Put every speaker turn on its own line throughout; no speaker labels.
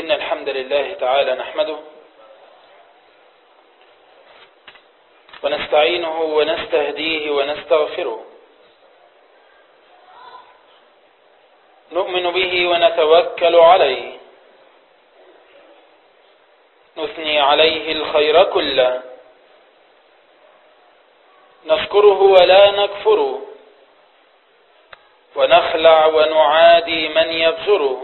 إن الحمد لله تعالى نحمده ونستعينه ونستهديه ونستغفره، نؤمن به ونتوكل عليه، نثني عليه الخير كله، نشكره ولا نكفره، ونخلع ونعادي من يبزره،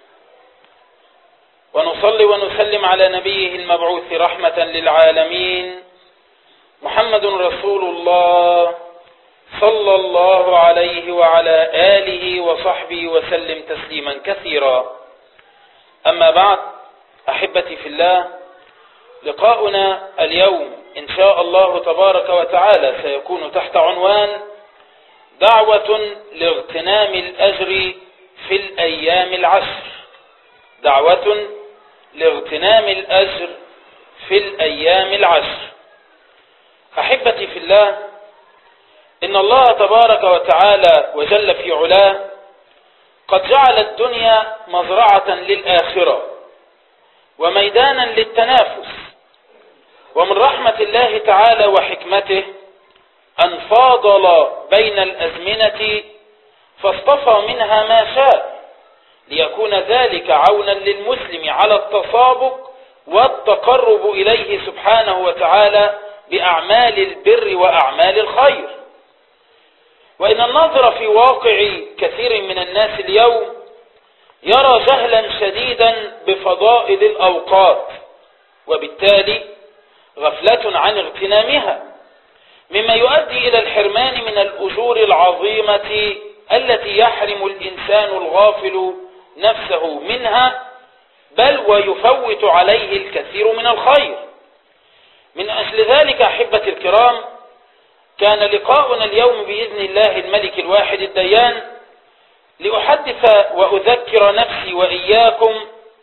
ونصلي ونسلم على نبيه المبعوث رحمة للعالمين محمد رسول الله صلى الله عليه وعلى آله وصحبه وسلم تسليما كثيرا. أما بعد، أحبتي في الله، لقاؤنا اليوم إن شاء الله تبارك وتعالى سيكون تحت عنوان دعوة لاغتنام الأجر في الأيام العشر. دعوة لاغتنام الأجر في الأيام العشر. أحبتي في الله، إن الله تبارك وتعالى وجل في علاه قد جعل الدنيا مزرعة للآخرة وميدانا للتنافس، ومن رحمة الله تعالى وحكمته أن فاضل بين الأزمنة فاصطفى منها ما شاء ليكون ذلك عونا للمسلم على التسابق والتقرب إليه سبحانه وتعالى بأعمال البر وأعمال الخير. وإن الناظر في واقع كثير من الناس اليوم يرى جهلا شديدا بفضائل الأوقات، وبالتالي غفلة عن اغتنامها، مما يؤدي إلى الحرمان من الأجور العظيمة التي يحرم الإنسان الغافل نفسه منها، بل ويفوت عليه الكثير من الخير. من أجل ذلك أحبتي الكرام، كان لقاؤنا اليوم بإذن الله الملك الواحد الديان لأحدث وأذكر نفسي وإياكم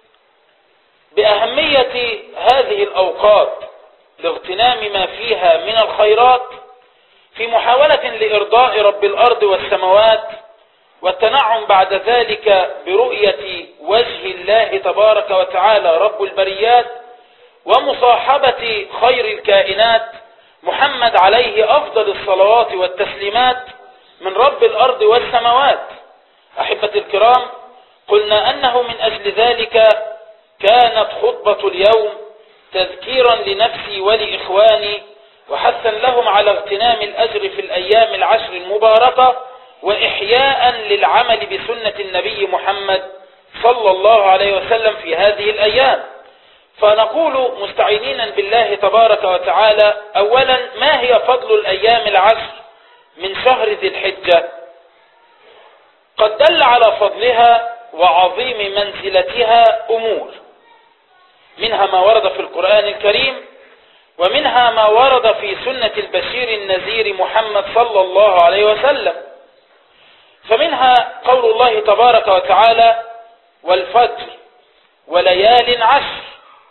بأهمية هذه الأوقات لاغتنام ما فيها من الخيرات في محاولة لإرضاء رب الأرض والسماوات، والتنعم بعد ذلك برؤية وجه الله تبارك وتعالى رب البريات، ومصاحبة خير الكائنات محمد عليه أفضل الصلوات والتسليمات من رب الأرض والسماوات. أحبتي الكرام، قلنا أنه من أجل ذلك كانت خطبة اليوم تذكيرا لنفسي ولإخواني وحثا لهم على اغتنام الأجر في الأيام العشر المباركة، وإحياء للعمل بسنة النبي محمد صلى الله عليه وسلم في هذه الأيام. فنقول مستعينين بالله تبارك وتعالى: أولا، ما هي فضل الأيام العشر من شهر ذي الحجة؟ قد دل على فضلها وعظيم منزلتها أمور، منها ما ورد في القرآن الكريم، ومنها ما ورد في سنة البشير النذير محمد صلى الله عليه وسلم. فمنها قول الله تبارك وتعالى: والفجر وليال عشر.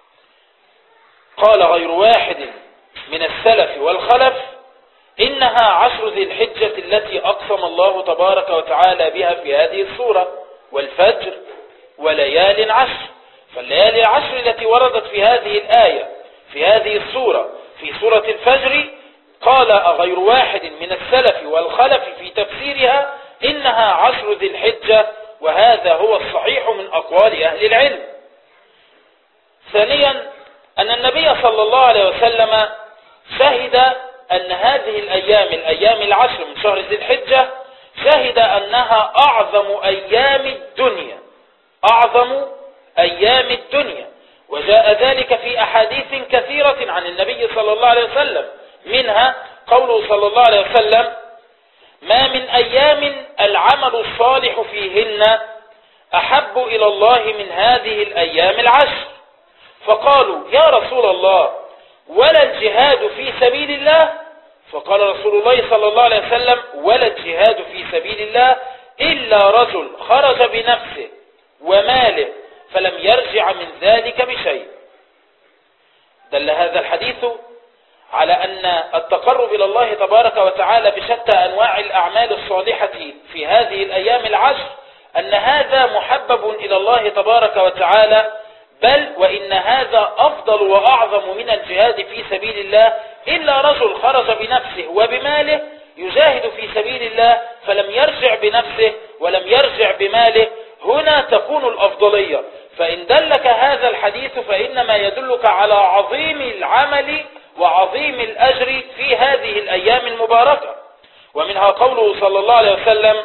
قال غير واحد من السلف والخلف: إنها عشر ذي الحجة التي أقسم الله تبارك وتعالى بها في هذه السورة، والفجر وليال عشر. فالليالي العشر التي وردت في هذه الآية في هذه السورة في سورة الفجر، قال غير واحد من السلف والخلف في تفسيرها: إنها عشر ذي الحجة، وهذا هو الصحيح من أقوال أهل العلم. ثانيا، أن النبي صلى الله عليه وسلم شهد أن هذه الأيام العشر من شهر ذي الحجة، شهد أنها أعظم أيام الدنيا، أعظم أيام الدنيا. وجاء ذلك في أحاديث كثيرة عن النبي صلى الله عليه وسلم، منها قوله صلى الله عليه وسلم: ما من أيام العمل الصالح فيهن أحب إلى الله من هذه الأيام العشر. فقالوا: يا رسول الله، ولا الجهاد في سبيل الله؟ فقال رسول الله صلى الله عليه وسلم: ولا الجهاد في سبيل الله إلا رجل خرج بنفسه وماله فلم يرجع من ذلك بشيء. دل هذا الحديث على أن التقرب إلى الله تبارك وتعالى بشتى أنواع الأعمال الصالحة في هذه الأيام العشر، أن هذا محبب إلى الله تبارك وتعالى بل وإن هذا أفضل وأعظم من الجهاد في سبيل الله، إلا رجل خرج بنفسه وبماله يجاهد في سبيل الله فلم يرجع بنفسه ولم يرجع بماله، هنا تكون الأفضلية. فإن دلك هذا الحديث فإنما يدلك على عظيم العمل وعظيم الأجر في هذه الأيام المباركة. ومنها قوله صلى الله عليه وسلم: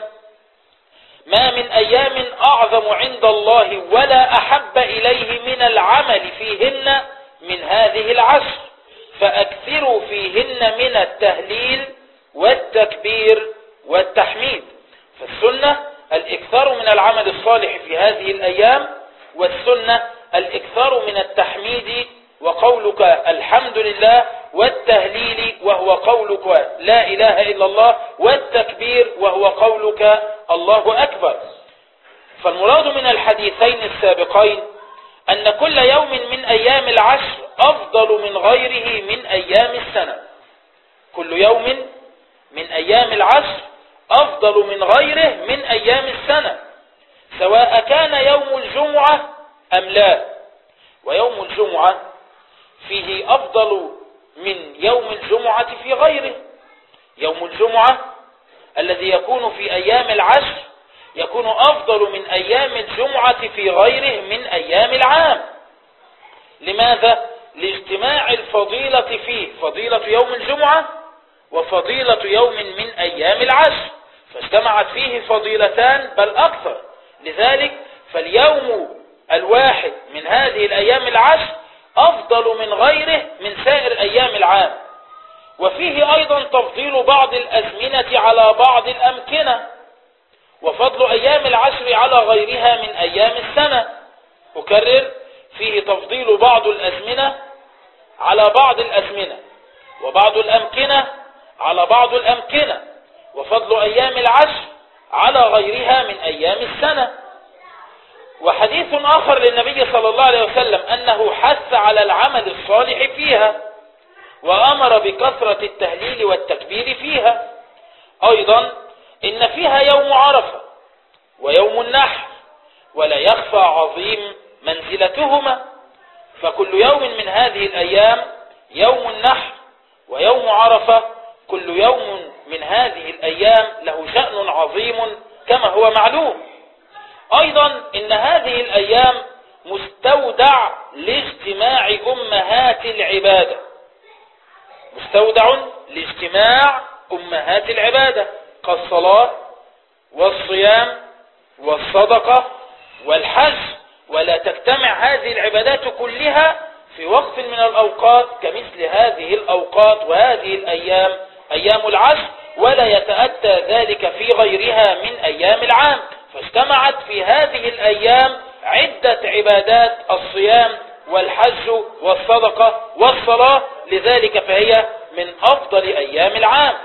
ما من أيام أعظم عند الله ولا أحب إليه من العمل فيهن من هذه العشر، فأكثروا فيهن من التهليل والتكبير والتحميد. فالسنة الإكثار من العمل الصالح في هذه الأيام، والسنة الإكثار من التحميد وقولك الحمد لله، والتهليل وهو قولك لا إله إلا الله، والتكبير وهو قولك الله أكبر. فالمراد من الحديثين السابقين أن كل يوم من أيام العشر أفضل من غيره من أيام السنة. كل يوم من أيام العشر أفضل من غيره من أيام السنة، سواء كان يوم الجمعة أم لا. ويوم الجمعة فيه أفضل من يوم الجمعة في غيره. يوم الجمعة الذي يكون في أيام العشر يكون أفضل من أيام الجمعة في غيره من أيام العام. لماذا؟ لاجتماع الفضيلة فيه، فضيلة يوم الجمعة وفضيلة يوم من أيام العشر، فاجتمعت فيه فضيلتان بل أكثر. لذلك فاليوم الواحد من هذه الأيام العشر أفضل من غيره من سائر أيام العام. وفيه أيضا تفضيل بعض الأزمنة على بعض الأمكنة، وفضل أيام العشر على غيرها من أيام السنة. أكرر: فيه تفضيل بعض الأزمنة على بعض الأزمنة، وبعض الأمكنة على بعض الأمكنة، وفضل أيام العشر على غيرها من أيام السنة. وحديث آخر للنبي صلى الله عليه وسلم أنه حث على العمل الصالح فيها، وأمر بكثرة التهليل والتكبير فيها. أيضا إن فيها يوم عرفة ويوم النحر، ولا يخفى عظيم منزلتهما. فكل يوم من هذه الأيام يوم النحر ويوم عرفة، كل يوم من هذه الأيام له شأن عظيم كما هو معلوم. أيضا إن هذه الأيام مستودع لاجتماع أمهات العبادة، مستودع لاجتماع أمهات العبادة كالصلاة والصيام والصدقة والحج. ولا تجتمع هذه العبادات كلها في وقت من الأوقات كمثل هذه الأوقات وهذه الأيام أيام العشر، ولا يتأتى ذلك في غيرها من أيام العام. فاجتمعت في هذه الأيام عدة عبادات: الصيام والحج والصدقة والصلاة، لذلك فهي من أفضل أيام العام.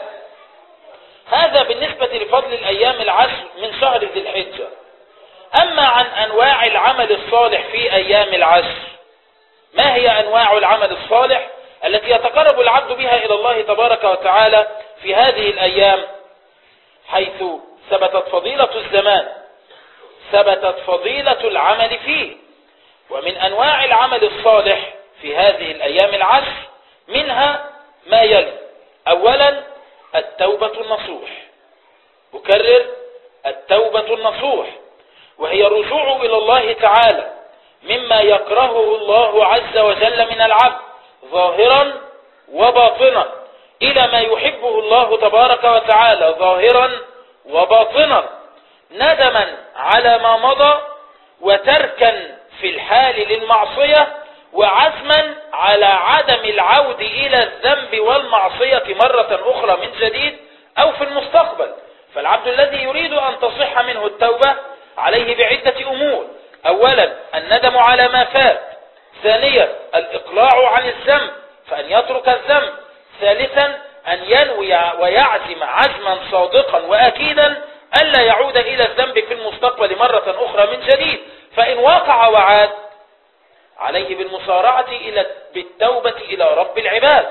هذا بالنسبة لفضل الأيام العشر من شهر ذي الحجة. أما عن أنواع العمل الصالح في أيام العشر، ما هي أنواع العمل الصالح التي يتقرب العبد بها إلى الله تبارك وتعالى في هذه الأيام؟ حيث ثبتت فضيلة الزمان، ثبتت فضيلة العمل فيه. ومن أنواع العمل الصالح في هذه الأيام العشر منها ما يلي: أولا التوبة النصوح. أكرر: التوبة النصوح، وهي الرجوع إلى الله تعالى مما يكرهه الله عز وجل من العبد ظاهرا وباطنا إلى ما يحبه الله تبارك وتعالى ظاهرا وباطنا، ندما على ما مضى وتركا في الحال للمعصية، وعزما على عدم العود إلى الذنب والمعصية مرة أخرى من جديد أو في المستقبل. فالعبد الذي يريد أن تصح منه التوبة عليه بعدة أمور: أولا الندم على ما فات، ثانيا الإقلاع عن الذنب فأن يترك الذنب، ثالثا أن ينوي ويعزم عزما صادقا وأكيدا ألا يعود إلى الذنب في المستقبل مرة أخرى من جديد. فإن وقع وعاد عليه بالمسارعة بالتوبة إلى رب العباد.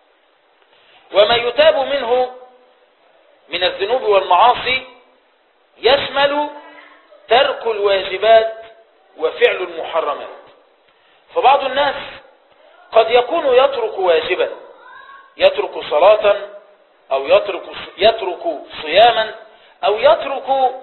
وما يتاب منه من الذنوب والمعاصي يشمل ترك الواجبات وفعل المحرمات. فبعض الناس قد يكون يترك واجبا، يترك صلاة أو يترك صياما أو يترك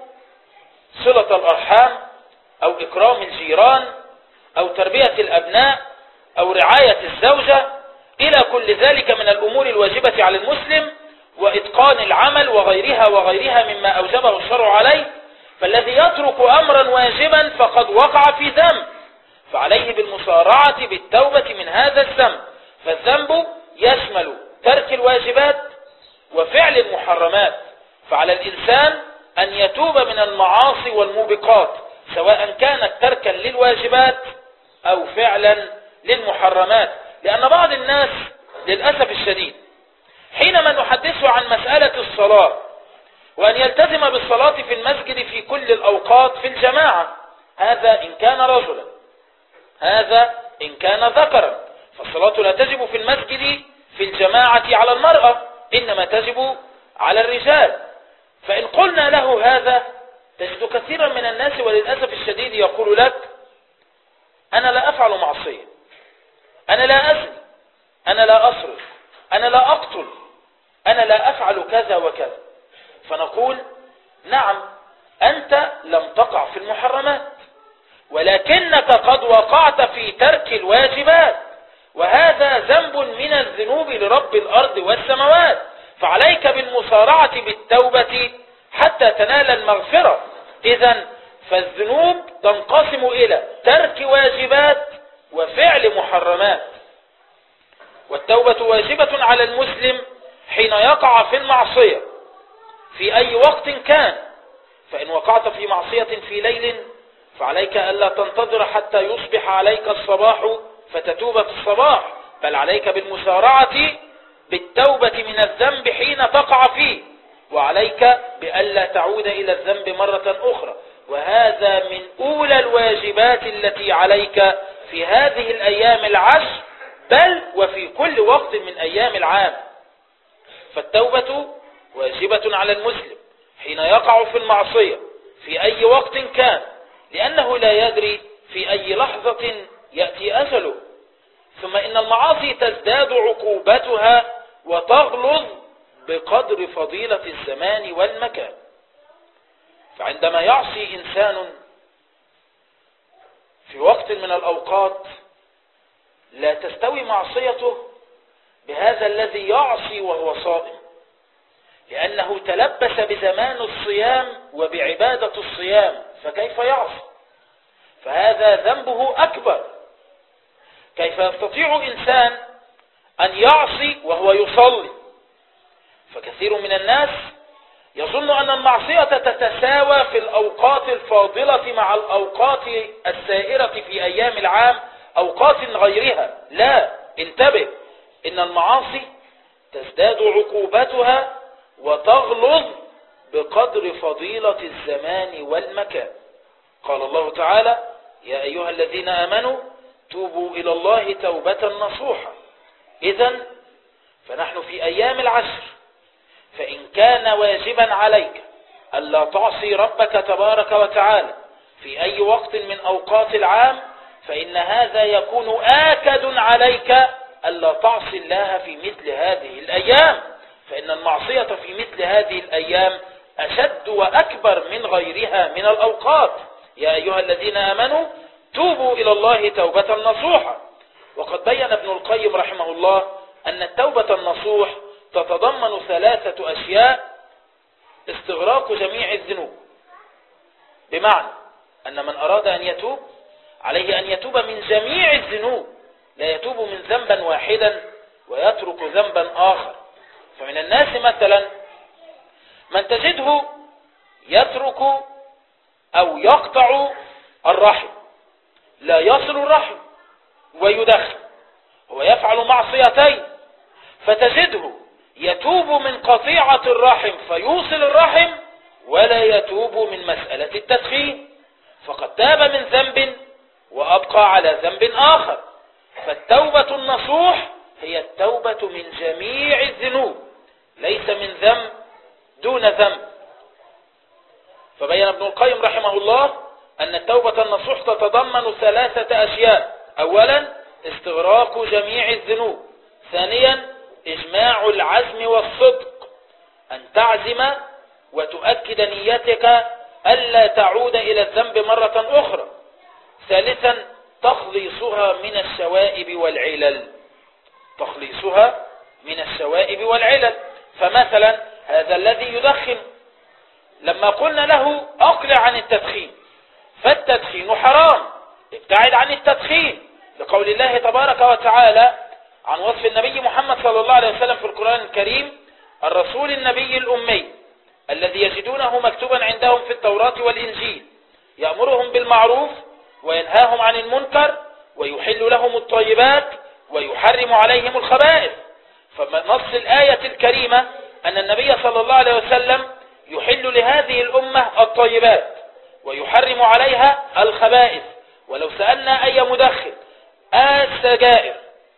صلة الأرحام أو إكرام الجيران أو تربية الأبناء أو رعاية الزوجة إلى كل ذلك من الأمور الواجبة على المسلم وإتقان العمل وغيرها مما أوجبه الشرع عليه. فالذي يترك أمرا واجبا فقد وقع في ذنب، فعليه بالمسارعة بالتوبة من هذا الذنب. فالذنب يشمل ترك الواجبات وفعل المحرمات، فعلى الإنسان أن يتوب من المعاصي والموبقات سواء كانت تركا للواجبات أو فعلا للمحرمات. لأن بعض الناس للأسف الشديد حينما نحدثه عن مسألة الصلاة وأن يلتزم بالصلاة في المسجد في كل الأوقات في الجماعة، هذا إن كان رجلا، هذا إن كان ذكرا، فالصلاة لا تجب في المسجد في الجماعة على المرأة، إنما تجب على الرجال. فإن قلنا له هذا تجد كثيرا من الناس وللأسف الشديد يقول لك: أنا لا أفعل معصية، أنا لا أزني، أنا لا أسرق، أنا لا أقتل، أنا لا أفعل كذا وكذا. فنقول: نعم، أنت لم تقع في المحرمات، ولكنك قد وقعت في ترك الواجبات، وهذا ذنب من الذنوب لرب الأرض والسماوات، فعليك بالمسارعة بالتوبة حتى تنال المغفرة. إذن فالذنوب تنقسم إلى ترك واجبات وفعل محرمات، والتوبة واجبة على المسلم حين يقع في المعصية في أي وقت كان. فإن وقعت في معصية في ليل فعليك ألا تنتظر حتى يصبح عليك الصباح فتتوب في الصباح، بل عليك بالمسارعة بالتوبة من الذنب حين تقع فيه، وعليك بألا تعود إلى الذنب مرة أخرى. وهذا من أولى الواجبات التي عليك في هذه الأيام العشر، بل وفي كل وقت من أيام العام. فالتوبة واجبة على المسلم حين يقع في المعصية في أي وقت كان، لأنه لا يدري في أي لحظة يأتي أجله. ثم إن المعاصي تزداد عقوبتها وتغلظ بقدر فضيلة الزمان والمكان. فعندما يعصي إنسان في وقت من الأوقات لا تستوي معصيته بهذا الذي يعصي وهو صائم، لأنه تلبس بزمان الصيام وبعبادة الصيام، فكيف يعصي؟ فهذا ذنبه أكبر. كيف يستطيع إنسان أن يعصي وهو يصلي؟ فكثير من الناس يظن أن المعصية تتساوى في الأوقات الفاضلة مع الأوقات السائرة في أيام العام أوقات غيرها. لا، انتبه، إن المعاصي تزداد عقوبتها وتغلظ بقدر فضيلة الزمان والمكان. قال الله تعالى: يا أيها الذين آمنوا توبوا إلى الله توبة نصوحا. إذن فنحن في أيام العشر، فإن كان واجبا عليك ألا تعصي ربك تبارك وتعالى في أي وقت من أوقات العام، فإن هذا يكون آكد عليك ألا تعصي الله في مثل هذه الأيام، فإن المعصية في مثل هذه الأيام أشد وأكبر من غيرها من الأوقات. يا أيها الذين آمنوا توبوا إلى الله توبة نصوحا. وقد بين ابن القيم رحمه الله أن التوبة النصوح تتضمن 3 أشياء: استغراق جميع الذنوب، بمعنى أن من أراد أن يتوب عليه أن يتوب من جميع الذنوب، لا يتوب من ذنبا واحدا ويترك ذنبا آخر. فمن الناس مثلا من تجده يترك أو يقطع الرحم، لا يصل الرحم ويدخن، هو يفعل معصيتين، فتجده يتوب من قطيعة الرحم فيوصل الرحم، ولا يتوب من مسألة التدخين، فقد تاب من ذنب وأبقى على ذنب آخر. فالتوبة النصوح هي التوبة من جميع الذنوب، ليس من ذنب دون ذنب. فبين ابن القيم رحمه الله أن التوبة النصوح تتضمن 3 أشياء: أولا استغراق جميع الذنوب، ثانيا إجماع العزم والصدق، أن تعزم وتؤكد نيتك ألا تعود إلى الذنب مرة أخرى، ثالثا تخليصها من الشوائب والعلل، تخليصها من الشوائب والعلل. فمثلا هذا الذي يدخن لما قلنا له أقلع عن التدخين، فالتدخين حرام، ابتعد عن التدخين، لقول الله تبارك وتعالى عن وصف النبي محمد صلى الله عليه وسلم في القرآن الكريم: الرسول النبي الأمي الذي يجدونه مكتوبا عندهم في التوراة والإنجيل، يأمرهم بالمعروف وينهاهم عن المنكر ويحل لهم الطيبات ويحرم عليهم الخبائث. فنص الآية الكريمة أن النبي صلى الله عليه وسلم يحل لهذه الأمة الطيبات ويحرم عليها الخبائث. ولو سألنا أي مدخن: السجائر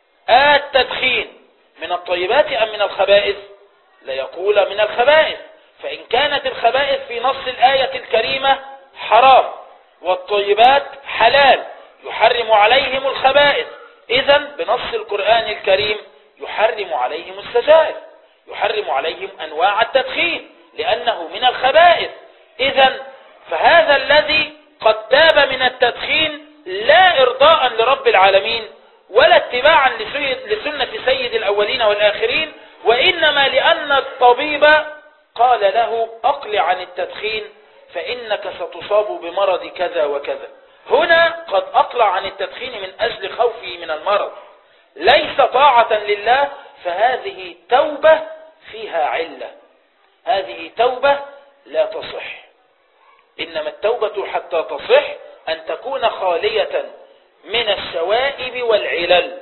التدخين من الطيبات أم من الخبائث؟ لا يقول من الخبائث. فإن كانت الخبائث في نص الآية الكريمة حرام والطيبات حلال يحرم عليهم الخبائث، إذن بنص القرآن الكريم يحرم عليهم السجائر، يحرم عليهم أنواع التدخين لأنه من الخبائث. إذن فهذا الذي قد تاب من التدخين لا إرضاء لرب العالمين ولا اتباعا لسنة سيد الأولين والآخرين، وإنما لأن الطبيب قال له أقلع عن التدخين فإنك ستصاب بمرض كذا وكذا. هنا قد أقلع عن التدخين من أجل خوفه من المرض، ليس طاعة لله، فهذه توبة فيها علة، هذه توبة لا تصح. إنما التوبة حتى تصح أن تكون خالية من الشوائب والعلل.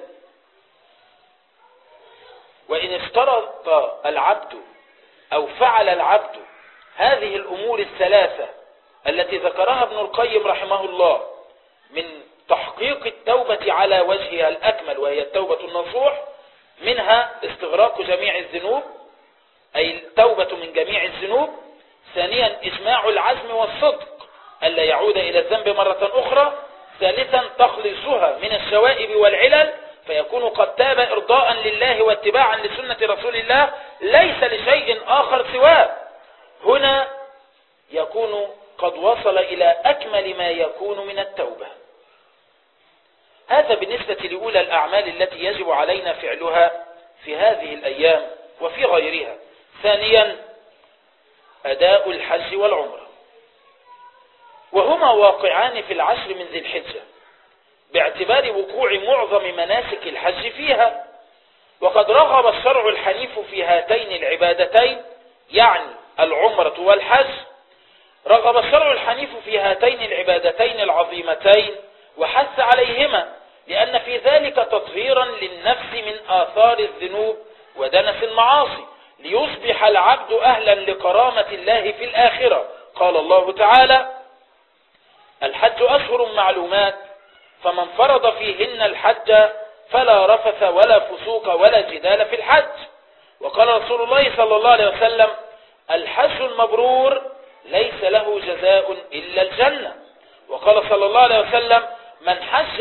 وإن افترض العبد أو فعل العبد هذه الأمور الثلاثة التي ذكرها ابن القيم رحمه الله من تحقيق التوبة على وجهها الأكمل، وهي التوبة النصوح، منها استغراق جميع الذنوب أي التوبة من جميع الذنوب، ثانيا إجماع العزم والصدق ألا يعود إلى الذنب مرة أخرى، ثالثا تخليصها من الشوائب والعلل فيكون قد تاب إرضاء لله واتباعا لسنة رسول الله ليس لشيء آخر سواه. هنا يكون قد وصل إلى أكمل ما يكون من التوبة. هذا بالنسبة لأولى الأعمال التي يجب علينا فعلها في هذه الأيام وفي غيرها. ثانيا أداء الحج والعمرة، وهما واقعان في العشر من ذي الحجة باعتبار وقوع معظم مناسك الحج فيها. وقد رغب الشرع الحنيف في هاتين العبادتين، يعني العمرة والحج، رغب الشرع الحنيف في هاتين العبادتين العظيمتين وحث عليهما، لأن في ذلك تطهيرا للنفس من آثار الذنوب ودنس المعاصي، ليصبح العبد أهلا لكرامة الله في الآخرة. قال الله تعالى: الحج أشهر معلومات فمن فرض فيهن الحج فلا رفث ولا فسوق ولا جدال في الحج. وقال رسول الله صلى الله عليه وسلم: الحج المبرور ليس له جزاء إلا الجنة. وقال صلى الله عليه وسلم: من حج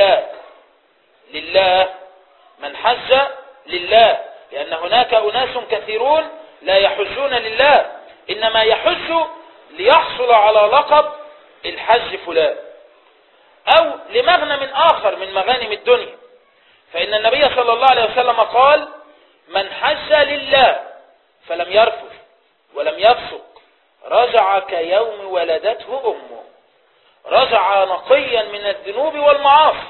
لله من حج لله، لأن هناك أناس كثيرون لا يحجون لله، إنما يحج ليحصل على لقب الحج فلان أو لمغنم آخر من مغانم الدنيا. فإن النبي صلى الله عليه وسلم قال: من حج لله فلم يرفث ولم يفسق رجع كيوم ولدته أمه، رجع نقيا من الذنوب والمعاصي،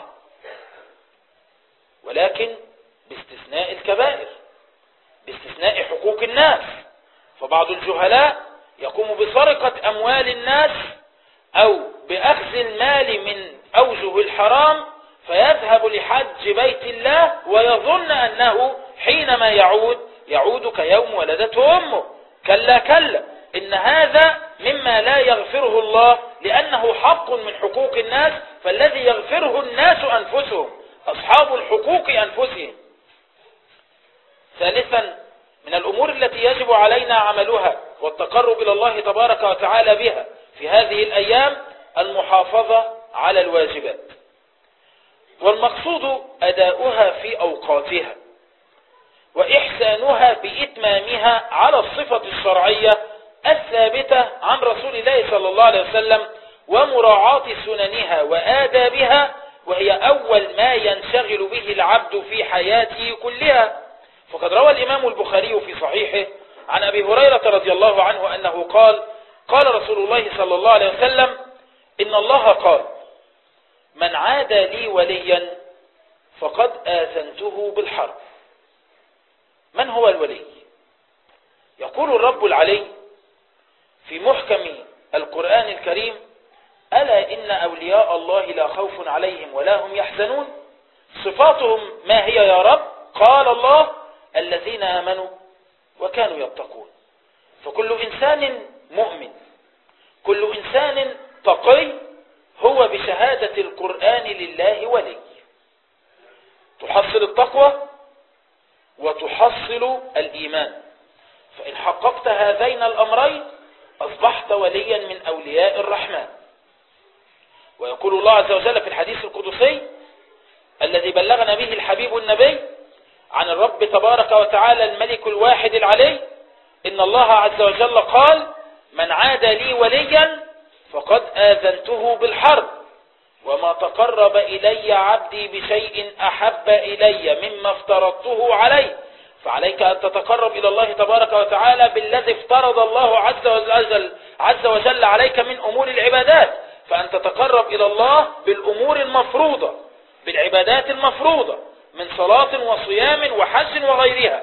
ولكن باستثناء الكبائر، باستثناء حقوق الناس. فبعض الجهلاء يقوم بسرقة أموال الناس أو بأخذ المال من أوجه الحرام فيذهب لحج بيت الله ويظن أنه حينما يعود كيوم ولدته أمه. كلا كلا، إن هذا مما لا يغفره الله، لأنه حق من حقوق الناس، فالذي يغفره الناس أنفسهم، أصحاب الحقوق أنفسهم. ثالثا من الأمور التي يجب علينا عملها والتقرب إلى الله تبارك وتعالى بها في هذه الأيام المحافظة على الواجبات. والمقصود أداؤها في أوقاتها وإحسانها بإتمامها على الصفة الشرعية الثابتة عن رسول الله صلى الله عليه وسلم ومراعاة سننها وآدابها، وهي أول ما ينشغل به العبد في حياته كلها. فقد روى الإمام البخاري في صحيحه عن أبي هريرة رضي الله عنه أنه قال: قال رسول الله صلى الله عليه وسلم: إن الله قال: من عادى لي وليا فقد آذنته بالحرب. من هو الولي؟ يقول الرب العلي في محكم القرآن الكريم: ألا إن أولياء الله لا خوف عليهم ولا هم يحزنون. صفاتهم ما هي يا رب؟ قال الله: الذين آمنوا وكانوا يتقون. فكل إنسان مؤمن، كل إنسان تقي هو بشهادة القرآن لله ولي. تحصل التقوى وتحصل الإيمان، فإن حققت هذين الأمرين أصبحت وليا من أولياء الرحمن. ويقول الله عز وجل في الحديث القدسي الذي بلغنا به الحبيب النبي عن الرب تبارك وتعالى الملك الواحد العلي: إن الله عز وجل قال: من عادى لي وليا فقد آذنته بالحرب، وما تقرب إلي عبدي بشيء أحب إلي مما افترضته عليه. فعليك أن تتقرب إلى الله تبارك وتعالى بالذي افترض الله عز وجل عليك من أمور العبادات، فأن تتقرب إلى الله بالأمور المفروضة، بالعبادات المفروضة من صلاة وصيام وحج وغيرها.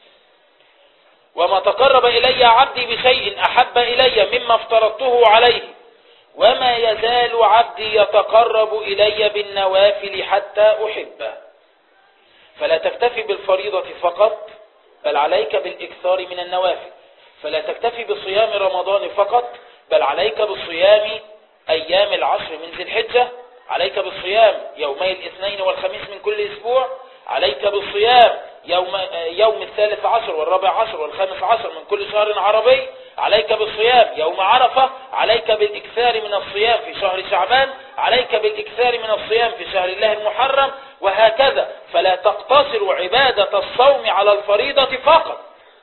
وما تقرب إلي عبدي بشيء أحب إلي مما افترضته عليه، وما يزال عبدي يتقرب إلي بالنوافل حتى أحبه. فلا تكتفي بالفريضة فقط، بل عليك بالإكثار من النوافل. فلا تكتفي بصيام رمضان فقط، بل عليك بالصيام أيام العشر من ذي الحجة، عليك بالصيام يومي الاثنين والخميس من كل أسبوع، عليك بالصيام يوم الثالث عشر والرابع عشر والخامس عشر من كل شهر عربي، عليك بالصيام يوم عرفة، عليك بالإكثار من الصيام في شهر شعبان، عليك بالإكثار من الصيام في شهر الله المحرم، وهكذا. فلا تقتصر عبادة الصوم على الفريضة فقط،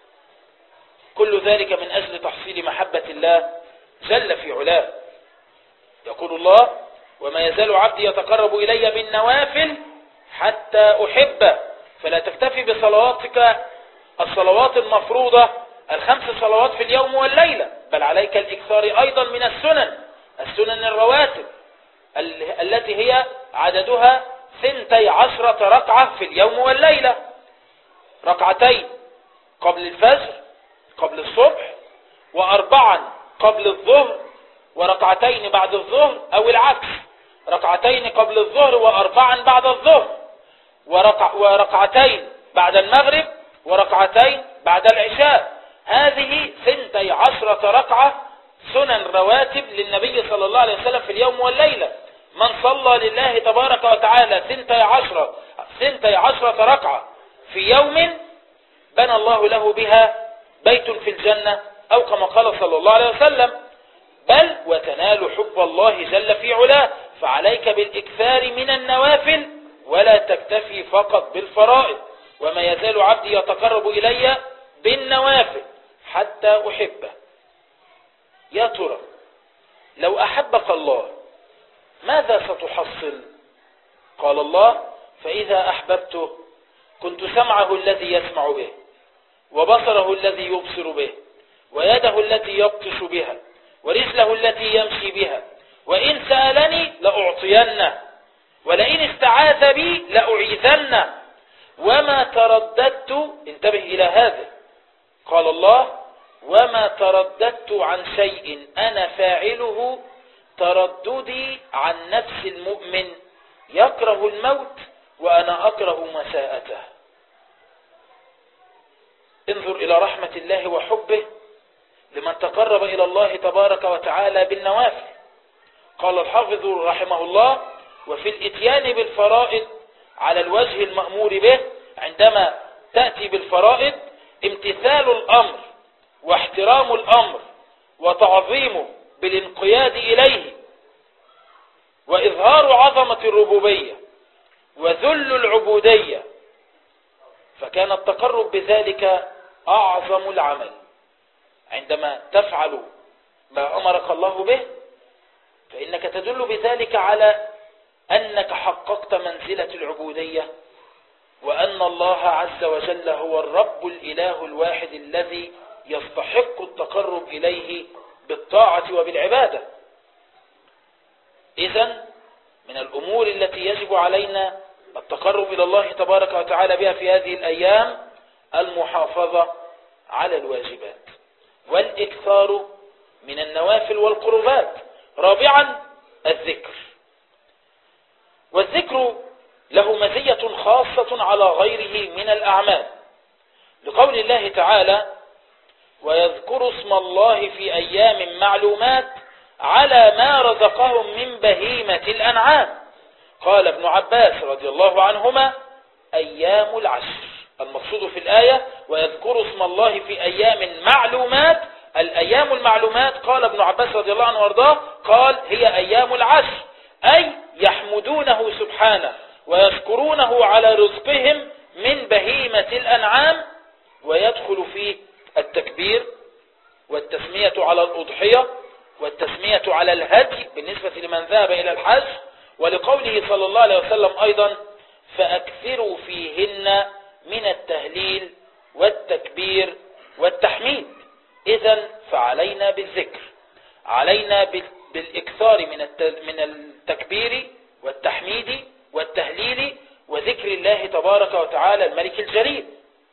كل ذلك من أجل تحصيل محبة الله جل في علاه. يقول الله: وما يزال عبدي يتقرب إلي بالنوافل حتى أحبه. فلا تكتفي بصلواتك الصلوات المفروضة الخمس صلوات في اليوم والليلة، بل عليك الإكثار أيضا من السنن الرواتب التي هي عددها 12 ركعة في اليوم والليلة: ركعتين قبل الفجر قبل الصبح، و4 قبل الظهر، وركعتين بعد الظهر، أو العكس، ركعتين قبل الظهر و4 بعد الظهر، وركعتين بعد المغرب، وركعتين بعد العشاء. هذه 12 ركعة سنن رواتب للنبي صلى الله عليه وسلم في اليوم والليلة. من صلى لله تبارك وتعالى 12 ركعة في يوم بنى الله له بها بيت في الجنة، أو كما قال صلى الله عليه وسلم: بل وتنال حب الله جل في علاه. فعليك بالإكثار من النوافل ولا تكتفي فقط بالفرائض. وما يزال عبدي يتقرب إلي بالنوافل حتى أحبه. يا ترى لو أحبك الله ماذا ستحصل؟ قال الله: فإذا أحببته كنت سمعه الذي يسمع به، وبصره الذي يبصر به، ويده التي يبطش بها، ورجله التي يمشي بها، وإن سألني لأعطينه، ولئن استعاذ بي لأعيذنه، وما ترددت. انتبه إلى هذا، قال الله: وما ترددت عن شيء أنا فاعله ترددي عن نفس المؤمن يكره الموت وأنا أكره مساءته. انظر إلى رحمة الله وحبه لمن تقرب إلى الله تبارك وتعالى بالنوافل. قال الحافظ رحمه الله: وفي الاتيان بالفرائض على الوجه المأمور به، عندما تأتي بالفرائض امتثال الأمر واحترام الأمر وتعظيمه بالانقياد إليه، وإظهار عظمة الربوبية وذل العبودية، فكان التقرب بذلك أعظم العمل. عندما تفعل ما أمرك الله به فإنك تدل بذلك على أنك حققت منزلة العبودية، وأن الله عز وجل هو الرب الإله الواحد الذي يستحق التقرب إليه بالطاعة وبالعبادة. إذن من الأمور التي يجب علينا التقرب إلى الله تبارك وتعالى بها في هذه الأيام المحافظة على الواجبات والإكثار من النوافل والقربات. رابعا الذكر، والذكر له مزية خاصة على غيره من الأعمال، لقول الله تعالى: ويذكر اسم الله في أيام معلومات على ما رزقهم من بهيمة الأنعام. قال ابن عباس رضي الله عنهما: أيام العشر. المقصود في الآية ويذكر اسم الله في أيام معلومات. الأيام المعلومات قال ابن عباس رضي الله عنه وارضاه قال هي أيام العشر، أي يحمدونه سبحانه ويشكرونه على رزقهم من بهيمة الأنعام، ويدخل فيه التكبير والتسمية على الأضحية والتسمية على الهدي بالنسبة لمن ذهب إلى الحج، ولقوله صلى الله عليه وسلم أيضا: فأكثروا فيهن من التهليل والتكبير والتحميد. إذن فعلينا بالذكر، علينا بالإكثار من التكبير والتحميد والتهليل وذكر الله تبارك وتعالى الملك الجليل.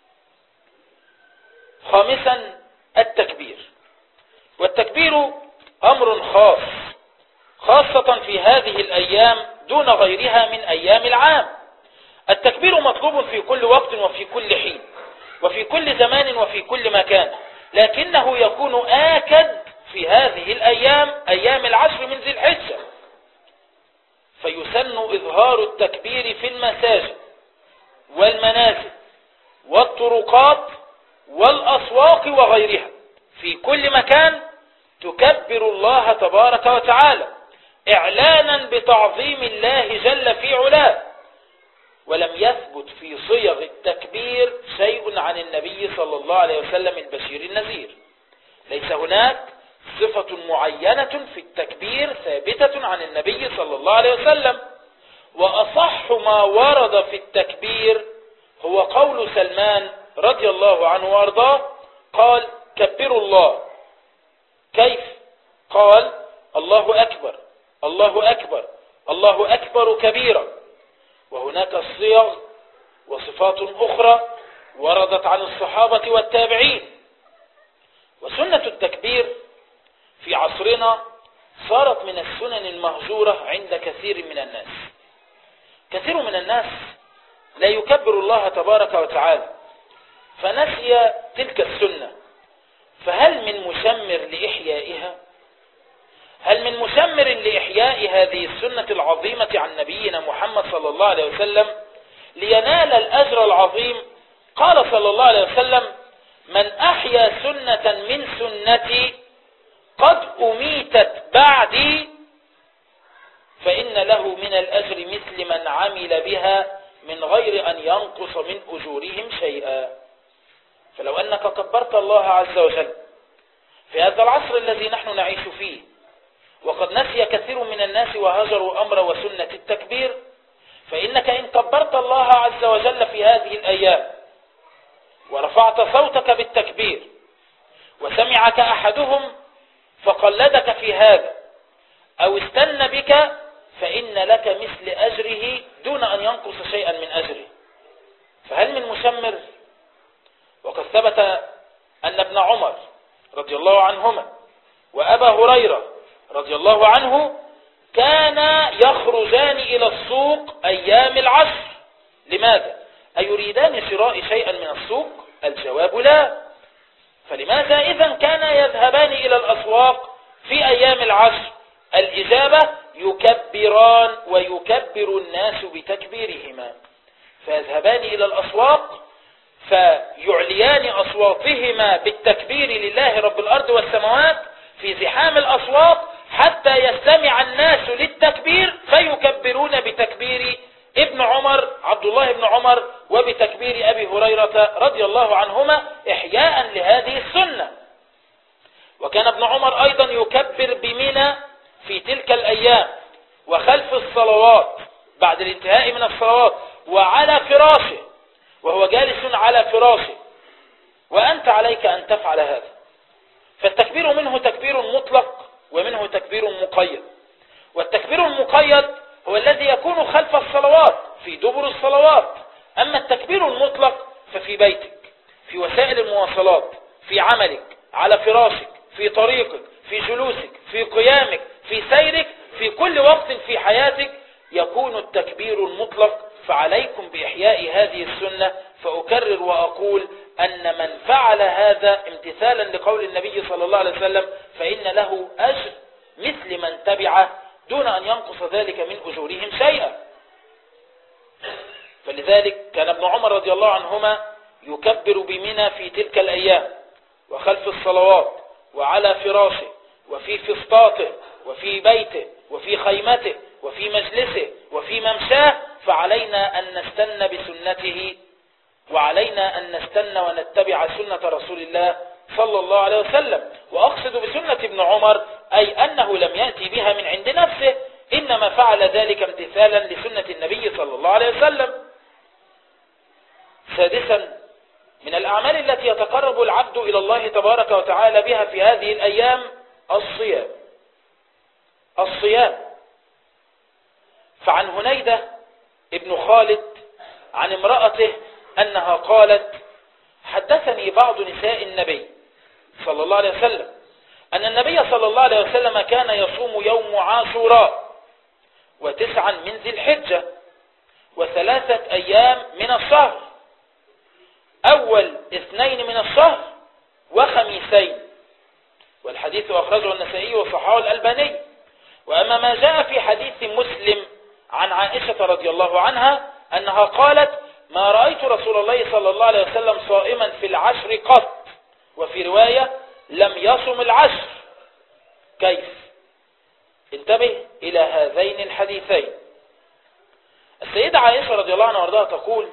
خامسا التكبير، والتكبير أمر خاص، خاصة في هذه الأيام دون غيرها من أيام العام. التكبير مطلوب في كل وقت وفي كل حين وفي كل زمان وفي كل مكان، لكنه يكون آكد في هذه الأيام، أيام العشر من ذي الحجة، فيسن إظهار التكبير في المساجد والمنازل والطرقات والأسواق وغيرها. في كل مكان تكبر الله تبارك وتعالى إعلانا بتعظيم الله جل في علاه. ولم يثبت في صيغ التكبير شيء عن النبي صلى الله عليه وسلم البشير النذير. ليس هناك صفة معينة في التكبير ثابتة عن النبي صلى الله عليه وسلم. وأصح ما ورد في التكبير هو قول سلمان رضي الله عنه وارضاه قال: كبروا الله. كيف؟ قال: الله أكبر الله أكبر الله أكبر كبيرا. وهناك صيغ وصفات أخرى وردت عن الصحابة والتابعين. وسنة التكبير في عصرنا صارت من السنن المهجورة عند كثير من الناس. كثير من الناس لا يكبر الله تبارك وتعالى فنسي تلك السنة، فهل من مشمر لإحيائها؟ هل من مشمر لإحياء هذه السنة العظيمة عن نبينا محمد صلى الله عليه وسلم لينال الأجر العظيم؟ قال صلى الله عليه وسلم: من أحيا سنة من سنتي قد أميتت بعدي فإن له من الأجر مثل من عمل بها من غير أن ينقص من أجورهم شيئا. فلو أنك كبرت الله عز وجل في هذا العصر الذي نحن نعيش فيه، وقد نسي كثير من الناس وهجروا أمر وسنة التكبير، فإنك إن كبرت الله عز وجل في هذه الأيام ورفعت صوتك بالتكبير وسمعك أحدهم فقلدك في هذا أو استنى بك، فإن لك مثل أجره دون أن ينقص شيئا من أجره. فهل من مشمر؟ وقد ثبت أن ابن عمر رضي الله عنهما وأبا هريرة رضي الله عنه كانا يخرجان إلى السوق أيام العشر. لماذا؟ أيريدان شراء شيئا من السوق؟ الجواب لا. فلماذا إذن كان يذهبان إلى الأسواق في أيام العشر؟ الإجابة: يكبران ويكبر الناس بتكبيرهما، فيذهبان إلى الأسواق فيعليان أصواتهما بالتكبير لله رب الأرض والسماوات في زحام الأسواق حتى يستمع الناس للتكبير فيكبرون بتكبير ابن عمر الله بن عمر وبتكبير أبي هريرة رضي الله عنهما إحياء لهذه السنة. وكان ابن عمر أيضا يكبر بمنى في تلك الأيام وخلف الصلوات بعد الانتهاء من الصلوات وعلى فراشه، وهو جالس على فراشه، وأنت عليك أن تفعل هذا. فالتكبير منه تكبير مطلق ومنه تكبير مقيد. والتكبير المقيد هو الذي يكون خلف الصلوات في دبر الصلوات. أما التكبير المطلق ففي بيتك، في وسائل المواصلات، في عملك، على فراشك، في طريقك، في جلوسك، في قيامك، في سيرك، في كل وقت في حياتك يكون التكبير المطلق. فعليكم بإحياء هذه السنة. فأكرر وأقول أن من فعل هذا امتثالا لقول النبي صلى الله عليه وسلم فإن له أجر مثل من تبعه دون أن ينقص ذلك من أجورهم شيئا. فلذلك كان ابن عمر رضي الله عنهما يكبر بمنى في تلك الأيام وخلف الصلوات وعلى فراشه وفي فسطاته وفي بيته وفي خيمته وفي مجلسه وفي ممشاه. فعلينا أن نستنى بسنته، وعلينا أن نستنى ونتبع سنة رسول الله صلى الله عليه وسلم. وأقصد بسنة ابن عمر أي أنه لم يأتي بها من عند نفسه، إنما فعل ذلك امتثالا لسنة النبي صلى الله عليه وسلم. سادسا، من الأعمال التي يتقرب العبد إلى الله تبارك وتعالى بها في هذه الأيام الصيام. فعن هنيدة ابن خالد عن امرأته أنها قالت: حدثني بعض نساء النبي صلى الله عليه وسلم أن النبي صلى الله عليه وسلم كان يصوم يوم عاشوراء و9 من ذي الحجة و3 أيام من الشهر، أول 2 من الشهر وخميسين. والحديث أخرجه النسائي وصححه الألباني. وأما ما جاء في حديث مسلم عن عائشة رضي الله عنها أنها قالت: ما رأيت رسول الله صلى الله عليه وسلم صائما في العشر قط، وفي رواية لم يصم العشر. كيف؟ انتبه إلى هذين الحديثين. السيدة عائشة رضي الله عنها وارضاها تقول: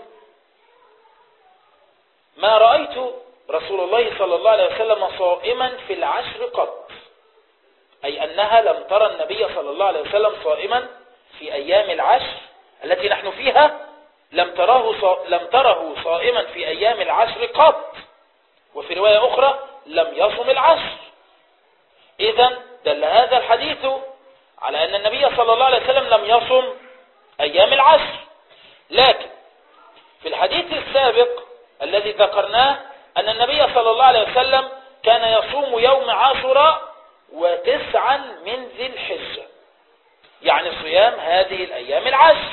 ما رأيت رسول الله صلى الله عليه وسلم صائما في العشر قط، أي أنها لم ترى النبي صلى الله عليه وسلم صائما في أيام العشر التي نحن فيها، لم تره صائما في أيام العشر قط. وفي رواية أخرى لم يصم العشر. إذن دل هذا الحديث على أن النبي صلى الله عليه وسلم لم يصم أيام العشر. لكن في الحديث السابق الذي ذكرناه أن النبي صلى الله عليه وسلم كان يصوم يوم عاشوراء و9 من ذي الحجة، يعني صيام هذه الأيام العشر.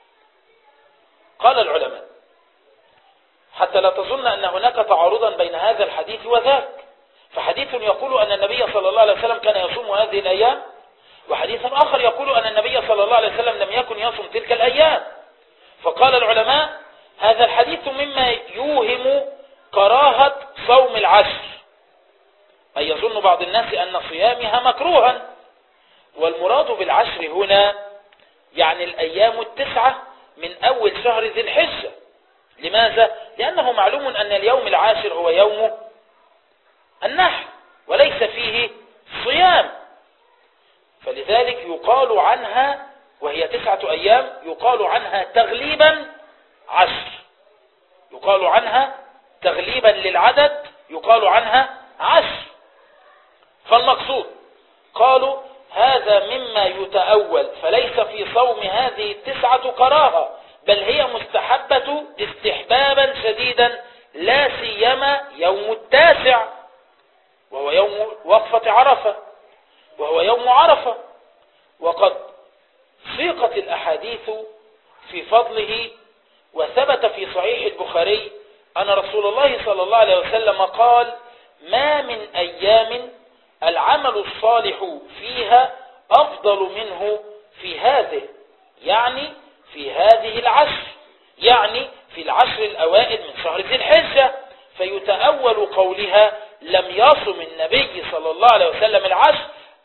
قال العلماء: حتى لا تظن أن هناك تعارضا بين هذا الحديث وذاك، فحديث يقول أن النبي صلى الله عليه وسلم كان يصوم هذه الأيام، وحديث آخر يقول أن النبي صلى الله عليه وسلم لم يكن يصوم تلك الأيام. فقال العلماء: هذا الحديث مما يوهم كراهة صوم العشر، أي يظن بعض الناس أن صيامها مكروها. والمراد بالعشر هنا يعني الأيام 9 من أول شهر ذي الحجة. لماذا؟ لأنه معلوم أن اليوم العاشر هو يوم النحر وليس فيه صيام، فلذلك يقال عنها، وهي 9 أيام، يقال عنها تغليبا عشر، يقال عنها تغليبا للعدد، يقال عنها عشر. فالمقصود قالوا هذا مما يتأول، فليس في صوم هذه 9 كراهة، بل هي مستحبة استحبابا شديدا، لا سيما يوم 9 وهو يوم وقفة عرفة، وهو يوم عرفة. وقد سيقت الأحاديث في فضله، وثبت في صحيح البخاري أن رسول الله صلى الله عليه وسلم قال: ما من أيام العمل الصالح فيها أفضل منه في هذه، يعني في هذه العشر، يعني في العشر الأوائل من شهر ذي الحجة. فيتأول قولها لم يصم النبي صلى الله عليه وسلم العشر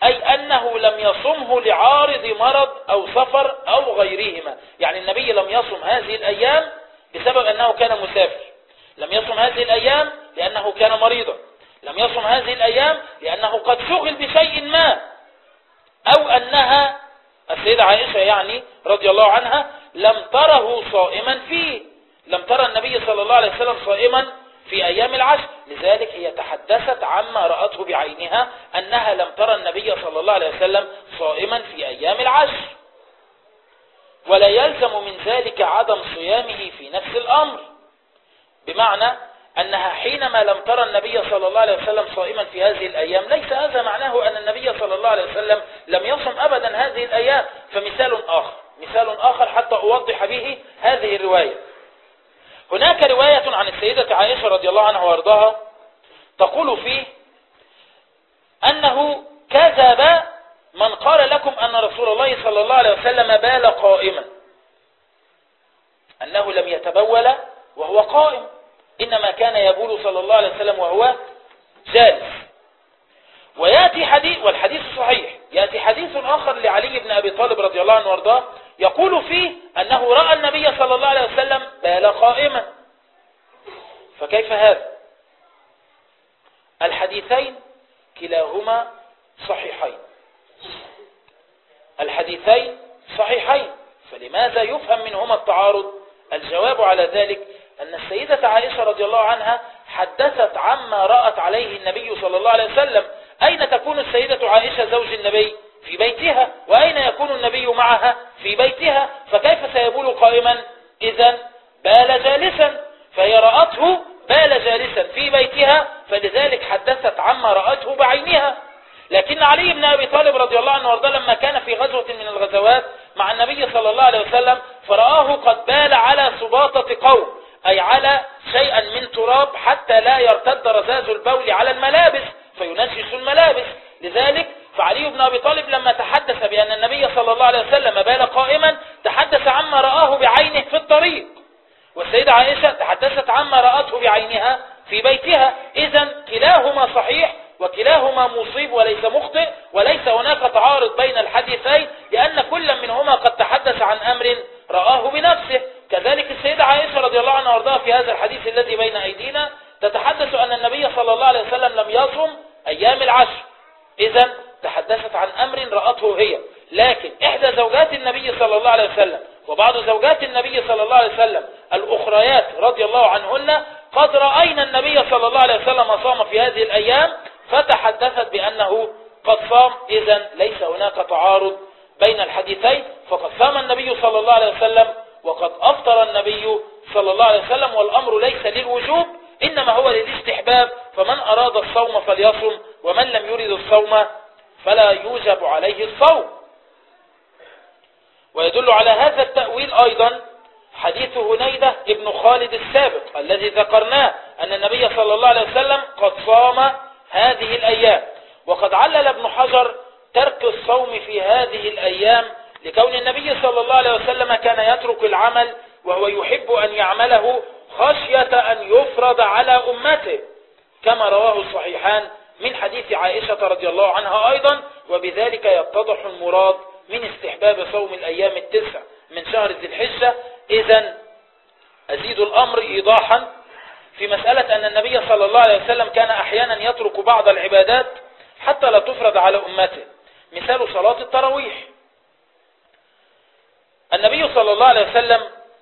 أي أنه لم يصمه لعارض مرض أو سفر أو غيرهما. يعني النبي لم يصم هذه الأيام بسبب أنه كان مسافر، لم يصم هذه الأيام لأنه كان مريضا، لم يصم هذه الأيام لأنه قد شغل بشيء ما، أو أنها السيدة عائشة يعني رضي الله عنها لم تره صائما فيه، لم ترى النبي صلى الله عليه وسلم صائما في أيام العشر، لذلك هي تحدثت عما رأته بعينها أنها لم ترى النبي صلى الله عليه وسلم صائما في أيام العشر. ولا يلزم من ذلك عدم صيامه في نفس الأمر، بمعنى أنها حينما لم ترى النبي صلى الله عليه وسلم صائما في هذه الأيام ليس هذا معناه أن النبي صلى الله عليه وسلم لم يصم أبدا هذه الأيام. فمثال آخر حتى أوضح به هذه الرواية. هناك رواية عن السيدة عائشة رضي الله عنها وارضاها تقول فيه أنه كذب من قال لكم أن رسول الله صلى الله عليه وسلم بال قائما، أنه لم يتبول وهو قائم، إنما كان يبول صلى الله عليه وسلم وهو جالس. ويأتي حديث، والحديث صحيح، يأتي حديث آخر لعلي بن أبي طالب رضي الله عنه وارضاه يقول فيه أنه رأى النبي صلى الله عليه وسلم بال قائما. فكيف هذا؟ الحديثين كلاهما صحيحين، الحديثين صحيحين، فلماذا يفهم منهما التعارض؟ الجواب على ذلك أن السيدة عائشة رضي الله عنها حدثت عما رأت عليه النبي صلى الله عليه وسلم. أين تكون السيدة عائشة زوج النبي؟ في بيتها. وأين يكون النبي معها؟ في بيتها. فكيف سيبول قائما؟ إذن بال جالسا، فهي رأته بال جالسا في بيتها، فلذلك حدثت عما رأته بعينها. لكن علي بن أبي طالب رضي الله عنه وارضاه لما كان في غزوة من الغزوات مع النبي صلى الله عليه وسلم فرآه قد بال على سباطة قوم، أي على شيئا من تراب حتى لا يرتد رذاذ البول على الملابس فينجس الملابس. لذلك فعلي بن أبي طالب لما تحدث بأن النبي صلى الله عليه وسلم بال قائما تحدث عما رآه بعينه في الطريق، والسيدة عائشة تحدثت عما رأته بعينها في بيتها. إذن كلاهما صحيح وكلاهما مصيب وليس مخطئ، وليس هناك تعارض بين الحديثين، لأن كل منهما قد تحدث عن أمر رآه بنفسه. كذلك السيدة عائشة رضي الله عنها وارضاها في هذا الحديث الذي بين أيدينا تتحدث أن النبي صلى الله عليه وسلم لم يصم أيام العشر، إذن تحدثت عن أمر رأته هي. لكن إحدى زوجات النبي صلى الله عليه وسلم وبعض زوجات النبي صلى الله عليه وسلم الأخريات رضي الله عنهن قد رأينا النبي صلى الله عليه وسلم صام في هذه الأيام فتحدثت بأنه قد صام. إذن ليس هناك تعارض بين الحديثين، فقد صام النبي صلى الله عليه وسلم وقد أفطر النبي صلى الله عليه وسلم، والأمر ليس للوجوب إنما هو للاستحباب، فمن أراد الصوم فليصم ومن لم يرد الصوم فلا يوجب عليه الصوم. ويدل على هذا التأويل أيضا حديث هنيدة ابن خالد السابق الذي ذكرناه أن النبي صلى الله عليه وسلم قد صام هذه الأيام. وقد علل ابن حجر ترك الصوم في هذه الأيام لكون النبي صلى الله عليه وسلم كان يترك العمل وهو يحب أن يعمله خشية أن يفرض على أمته، كما رواه الصحيحان من حديث عائشة رضي الله عنها أيضا. وبذلك يتضح المراد من استحباب صوم الأيام التسع من شهر ذي الحجة. إذن أزيد الأمر إيضاحا في مسألة أن النبي صلى الله عليه وسلم كان أحيانا يترك بعض العبادات حتى لا تفرض على أمته. مثال صلاة التراويح، النبي صلى الله عليه وسلم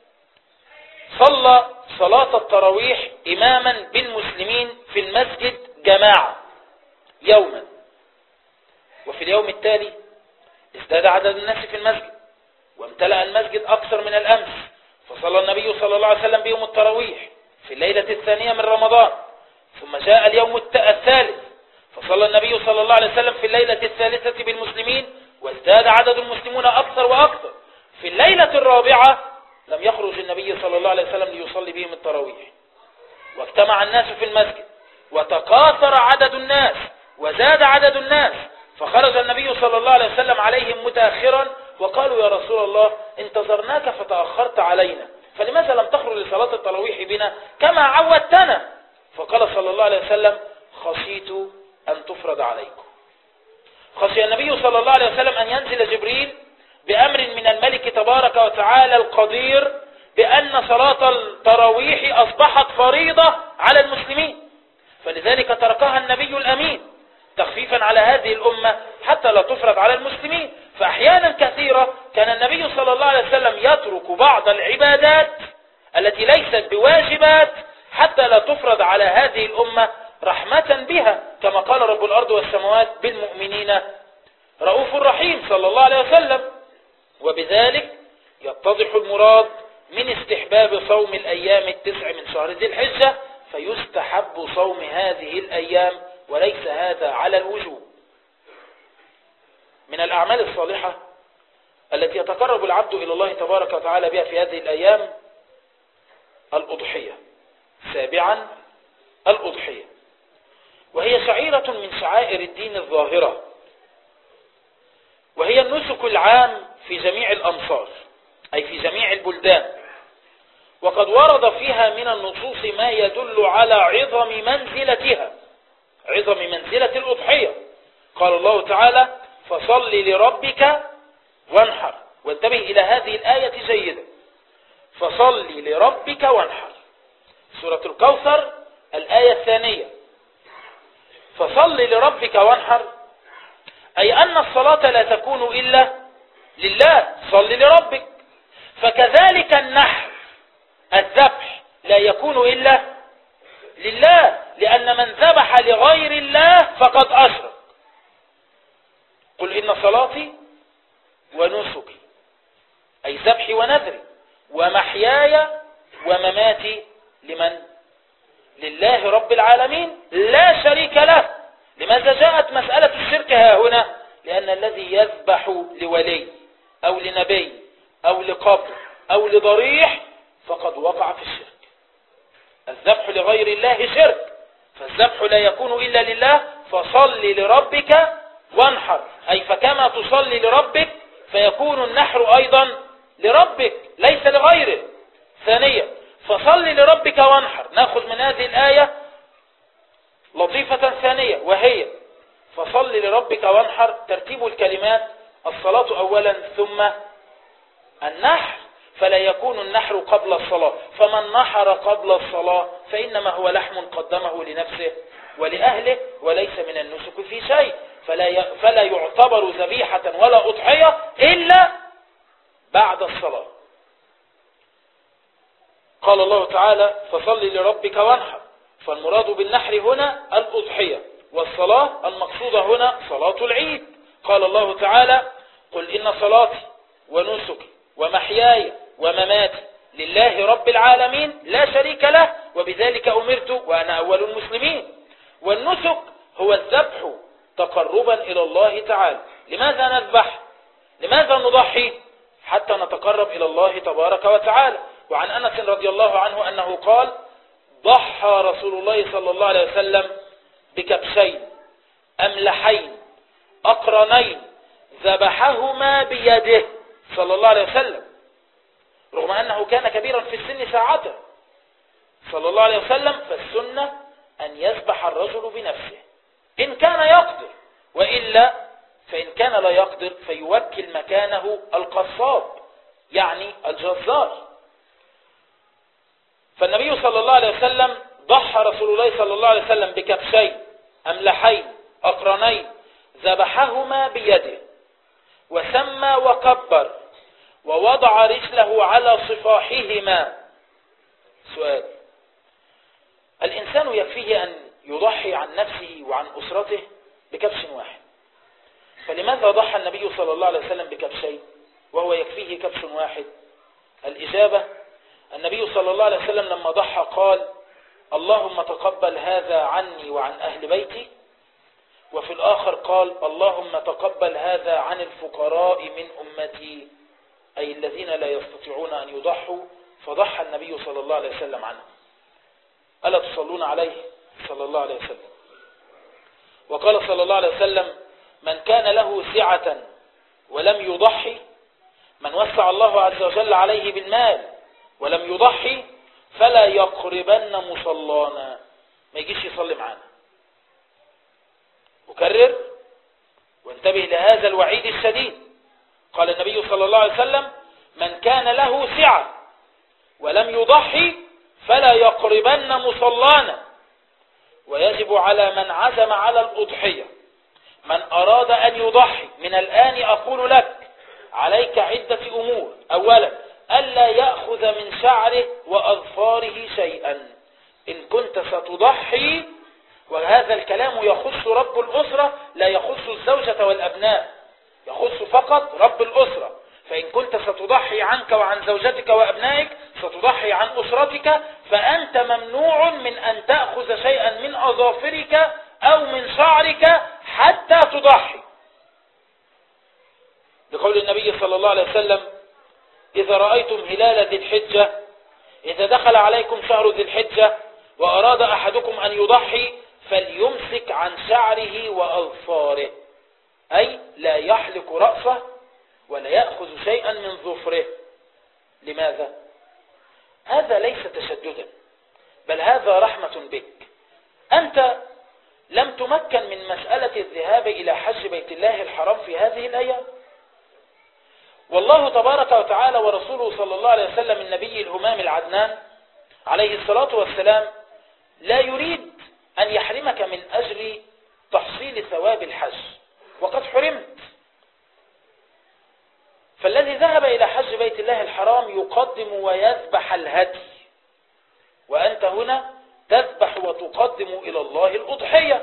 صلى صلاة التراويح إماما بالمسلمين في المسجد جماعة يوما، وفي اليوم التالي ازداد عدد الناس في المسجد وامتلأ المسجد أكثر من الأمس، فصلى النبي صلى الله عليه وسلم بيوم التراويح في الليلة الثانية من رمضان. ثم جاء اليوم الثالث فصلى النبي صلى الله عليه وسلم في الليلة الثالثة بالمسلمين وازداد عدد المسلمون أكثر وأكثر. في الليلة الرابعة لم يخرج النبي صلى الله عليه وسلم ليصلي بهم التراويح، واجتمع الناس في المسجد وتكاثر عدد الناس وزاد عدد الناس، فخرج النبي صلى الله عليه وسلم عليهم متأخرا وقالوا يا رسول الله انتظرناك فتأخرت علينا، فلماذا لم تخرج لصلاة التراويح بنا كما عودتنا؟ فقال صلى الله عليه وسلم خشيت أن تفرض عليكم. خشي النبي صلى الله عليه وسلم أن ينزل جبريل بأمر من الملك تبارك وتعالى القدير بأن صلاة التراويح أصبحت فريضة على المسلمين، فلذلك تركها النبي الأمين تخفيفا على هذه الأمة حتى لا تفرض على المسلمين. فأحيانا كثيرة كان النبي صلى الله عليه وسلم يترك بعض العبادات التي ليست بواجبات حتى لا تفرض على هذه الأمة رحمة بها، كما قال رب الأرض والسماوات بالمؤمنين رؤوف رحيم صلى الله عليه وسلم. وبذلك يتضح المراد من استحباب صوم الأيام 9 من شهر ذي الحجة، فيستحب صوم هذه الأيام وليس هذا على الوجوب. من الأعمال الصالحة التي يتقرب العبد إلى الله تبارك وتعالى بها في هذه الأيام الأضحية. 7 الأضحية، وهي شعيرة من شعائر الدين الظاهرة، وهي النسك العام في جميع الأمصار أي في جميع البلدان، وقد ورد فيها من النصوص ما يدل على عظم منزلتها، عظم منزلة الأضحية. قال الله تعالى: فصل لربك وانحر. وانتبه إلى هذه الآية جيدا، فصل لربك وانحر. سورة الكوثر الآية 2، فصل لربك وانحر، أي أن الصلاة لا تكون إلا لله، صل لربك. فكذلك النحر الذبح لا يكون إلا لله، لأن من ذبح لغير الله فقد أشرك. قل إن صلاتي ونسكي أي ذبحي ونذري ومحياي ومماتي لمن؟ لله رب العالمين لا شريك له. لماذا جاءت مسألة الشرك ها هنا؟ لأن الذي يذبح لولي أو لنبي أو لقبر أو لضريح فقد وقع في الشرك. الذبح لغير الله شرك، فالذبح لا يكون إلا لله. فصل لربك وانحر، أي فكما تصلي لربك فيكون النحر أيضا لربك ليس لغيره. ثانيا، فصل لربك وانحر، نأخذ من هذه الآية لطيفة ثانية، وهي فصل لربك وانحر ترتيب الكلمات، الصلاة أولا ثم النحر، فلا يكون النحر قبل الصلاة. فمن نحر قبل الصلاة فإنما هو لحم قدمه لنفسه ولأهله وليس من النسك في شيء، فلا يعتبر ذبيحة ولا أضحية إلا بعد الصلاة. قال الله تعالى: فصل لربك وانحر، فالمراد بالنحر هنا الأضحية، والصلاة المقصودة هنا صلاة العيد. قال الله تعالى: قل إن صلاتي ونسكي ومحياي ومماتي لله رب العالمين لا شريك له وبذلك أمرت وأنا أول المسلمين. والنسك هو الذبح تقربا إلى الله تعالى. لماذا نذبح؟ لماذا نضحي؟ حتى نتقرب إلى الله تبارك وتعالى. وعن أنس رضي الله عنه أنه قال: ضحى رسول الله صلى الله عليه وسلم بكبشين أملحين أقرنين ذبحهما بيده صلى الله عليه وسلم، رغم أنه كان كبيرا في السن ساعته صلى الله عليه وسلم. فالسنة أن يذبح الرجل بنفسه إن كان يقدر، وإلا فإن كان لا يقدر فيوكل مكانه القصاب يعني الجزار. فالنبي صلى الله عليه وسلم ضحى رسول الله صلى الله عليه وسلم بكبشين أملحين أقرنين ذبحهما بيده، وسمى وكبر ووضع رجله على صفاحهما. سؤال: الإنسان يكفيه أن يضحي عن نفسه وعن أسرته بكبش واحد، فلماذا ضحى النبي صلى الله عليه وسلم بكبشين وهو يكفيه كبش واحد؟ الإجابة: النبي صلى الله عليه وسلم لما ضحى قال: اللهم تقبل هذا عني وعن أهل بيتي، وفي الآخر قال: اللهم تقبل هذا عن الفقراء من أمتي، أي الذين لا يستطيعون أن يضحوا، فضحى النبي صلى الله عليه وسلم عنهم. ألا تصلون عليه صلى الله عليه وسلم؟ وقال صلى الله عليه وسلم: من كان له سعة ولم يضحي، من وسع الله عز وجل عليه بالمال ولم يضحي فلا يقربن مصلانا، ما يجيش يصلي معانا. أكرر وانتبه انتبه لهذا الوعيد الشديد. قال النبي صلى الله عليه وسلم: من كان له سعة ولم يضحي فلا يقربن مصلانا. ويجب على من عزم على الأضحية، من أراد أن يضحي من الآن أقول لك عليك عدة أمور. أولا، ألا يأخذ من شعره وأظفاره شيئا إن كنت ستضحي، وهذا الكلام يخص رب الأسرة لا يخص الزوجة والأبناء، يخص فقط رب الأسرة. فإن كنت ستضحي عنك وعن زوجتك وأبنائك، ستضحي عن أسرتك، فأنت ممنوع من أن تأخذ شيئا من أظافرك أو من شعرك حتى تضحي، لقول النبي صلى الله عليه وسلم: إذا رأيتم هلال ذي الحجة، إذا دخل عليكم شهر ذي الحجة وأراد أحدكم أن يضحي فليمسك عن شعره وأظفاره، أي لا يحلق رأسه ولا يأخذ شيئا من ظفره. لماذا؟ هذا ليس تشددا، بل هذا رحمة بك. أنت لم تمكن من مسألة الذهاب إلى حج بيت الله الحرام في هذه الأيام، والله تبارك وتعالى ورسوله صلى الله عليه وسلم النبي الهمام العدنان عليه الصلاة والسلام لا يريد أن يحرمك من أجل تحصيل ثواب الحج، وقد حرمت. فالذي ذهب إلى حج بيت الله الحرام يقدم ويذبح الهدي، وأنت هنا تذبح وتقدم إلى الله الأضحية.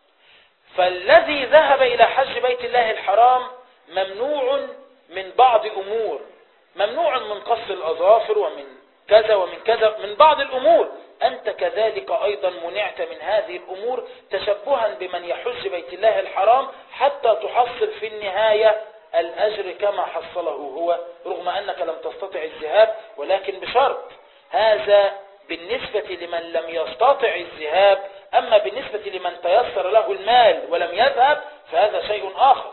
فالذي ذهب إلى حج بيت الله الحرام ممنوع من بعض أمور، ممنوع من قص الأظافر ومن كذا ومن كذا، من بعض الأمور. أنت كذلك أيضا منعت من هذه الأمور تشبها بمن يحج بيت الله الحرام حتى تحصل في النهاية الأجر كما حصله هو، رغم أنك لم تستطع الذهاب، ولكن بشرط. هذا بالنسبة لمن لم يستطع الذهاب، أما بالنسبة لمن تيسر له المال ولم يذهب فهذا شيء آخر.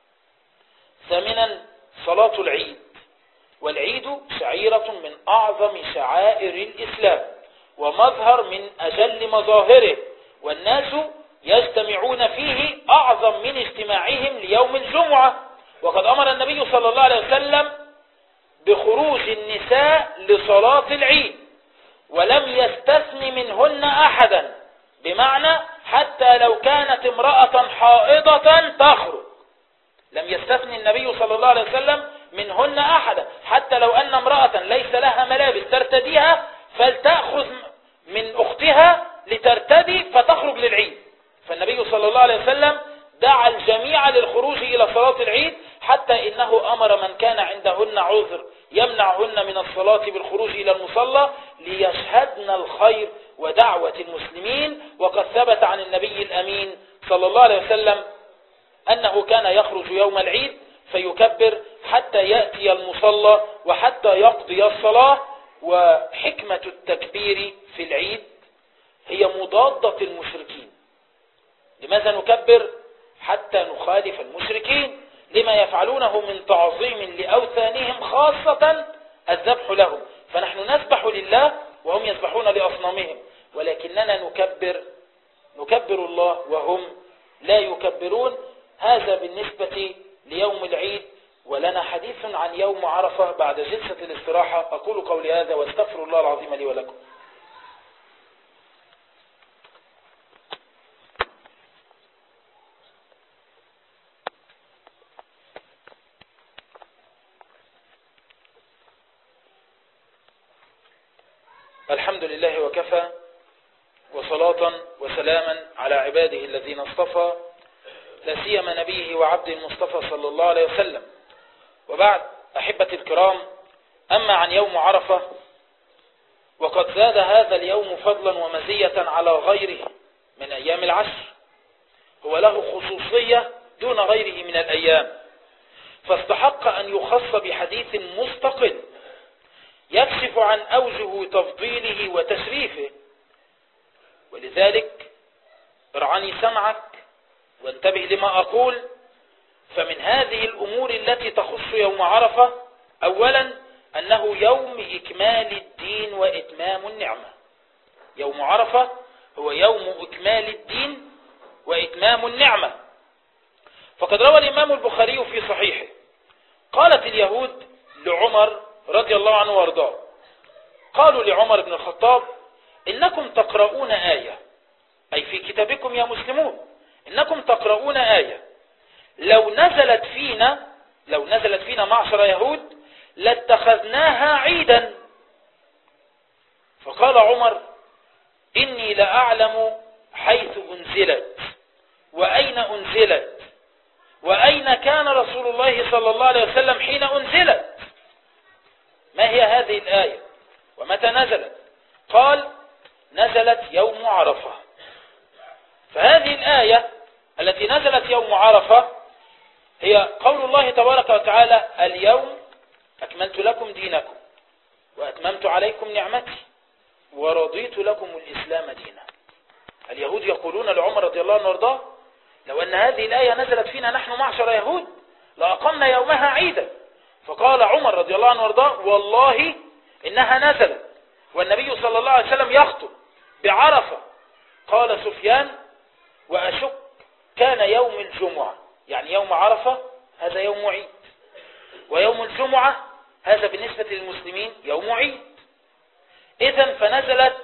ثامنا، صلاة العيد. والعيد شعيرة من أعظم شعائر الإسلام ومظهر من أجل مظاهره، والناس يجتمعون فيه أعظم من اجتماعهم ليوم الجمعة. وقد أمر النبي صلى الله عليه وسلم بخروج النساء لصلاة العيد ولم يستثن منهن أحدا، بمعنى حتى لو كانت امرأة حائضة تخرج لم يستثن النبي صلى الله عليه وسلم منهن أحدا، حتى لو أن امرأة ليس لها ملابس ترتديها فلتأخذ من أختها لترتدي فتخرج للعيد. فالنبي صلى الله عليه وسلم دعا الجميع للخروج إلى صلاة العيد، حتى إنه أمر من كان عندهن عذر يمنعهن من الصلاة بالخروج إلى المصلى ليشهدن الخير ودعوة المسلمين. وقد ثبت عن النبي الأمين صلى الله عليه وسلم أنه كان يخرج يوم العيد فيكبر حتى يأتي المصلى وحتى يقضي الصلاة. وحكمة التكبير في العيد هي مضادة المشركين. لماذا نكبر؟ حتى نخالف المشركين لما يفعلونه من تعظيم لأوثانهم، خاصة الذبح لهم. فنحن نذبح لله وهم يذبحون لأصنامهم، ولكننا نكبر الله وهم لا يكبرون. هذا بالنسبة ليوم العيد. ولنا حديث عن يوم عرفة بعد جلسة الاستراحة. أقول قولي هذا واستغفر الله العظيم لي ولكم. الحمد لله وكفى، وصلاة وسلاما على عباده الذين اصطفى، لا سيما نبيه وعبد المصطفى صلى الله عليه وسلم. وبعد، أحبتي الكرام، أما عن يوم عرفة وقد زاد هذا اليوم فضلا ومزية على غيره من أيام العشر، هو له خصوصية دون غيره من الأيام، فاستحق أن يخص بحديث مستقل يكشف عن أوجه تفضيله وتشريفه. ولذلك ارعني سمعك وانتبه لما أقول. فمن هذه الأمور التي تخص يوم عرفة، أولا أنه يوم إكمال الدين وإتمام النعمة. يوم عرفة هو يوم إكمال الدين وإتمام النعمة، فقد روى الإمام البخاري في صحيحه قالت اليهود لعمر رضي الله عنه وارضاه، قالوا لعمر بن الخطاب: إنكم تقرؤون آية، أي في كتابكم يا مسلمون إنكم تقرؤون آية لو نزلت فينا معشر يهود لاتخذناها عيدا. فقال عمر: إني لأعلم حيث أنزلت وأين أنزلت وأين كان رسول الله صلى الله عليه وسلم حين أنزلت. ما هي هذه الآية ومتى نزلت؟ قال: نزلت يوم عرفة. فهذه الآية التي نزلت يوم عرفة هي قول الله تبارك وتعالى: اليوم أكملت لكم دينكم وأتممت عليكم نعمتي ورضيت لكم الإسلام دينا. اليهود يقولون لعمر رضي الله عنه وارضاه: لو أن هذه الآية نزلت فينا نحن معشر يهود لأقمنا يومها عيدا. فقال عمر رضي الله عنه وارضاه: والله إنها نزلت والنبي صلى الله عليه وسلم يخطب بعرفة. قال سفيان: وأشك كان يوم الجمعة، يعني يوم عرفة هذا يوم عيد، ويوم الجمعة هذا بالنسبة للمسلمين يوم عيد. إذن فنزلت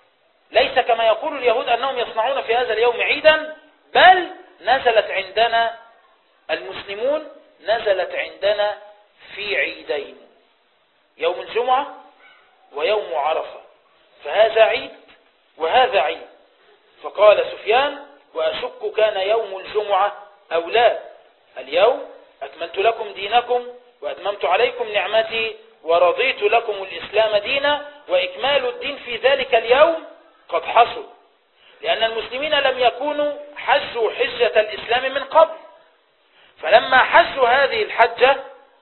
ليس كما يقول اليهود أنهم يصنعون في هذا اليوم عيدا، بل نزلت عندنا المسلمون، نزلت عندنا في عيدين، يوم الجمعة ويوم عرفة، فهذا عيد وهذا عيد. فقال سفيان: وأشك كان يوم الجمعة أو لا. اليوم أكملت لكم دينكم وأتممت عليكم نعمتي ورضيت لكم الإسلام دينا، وإكمال الدين في ذلك اليوم قد حصل، لأن المسلمين لم يكونوا حجوا حجة الإسلام من قبل، فلما حجوا هذه الحجة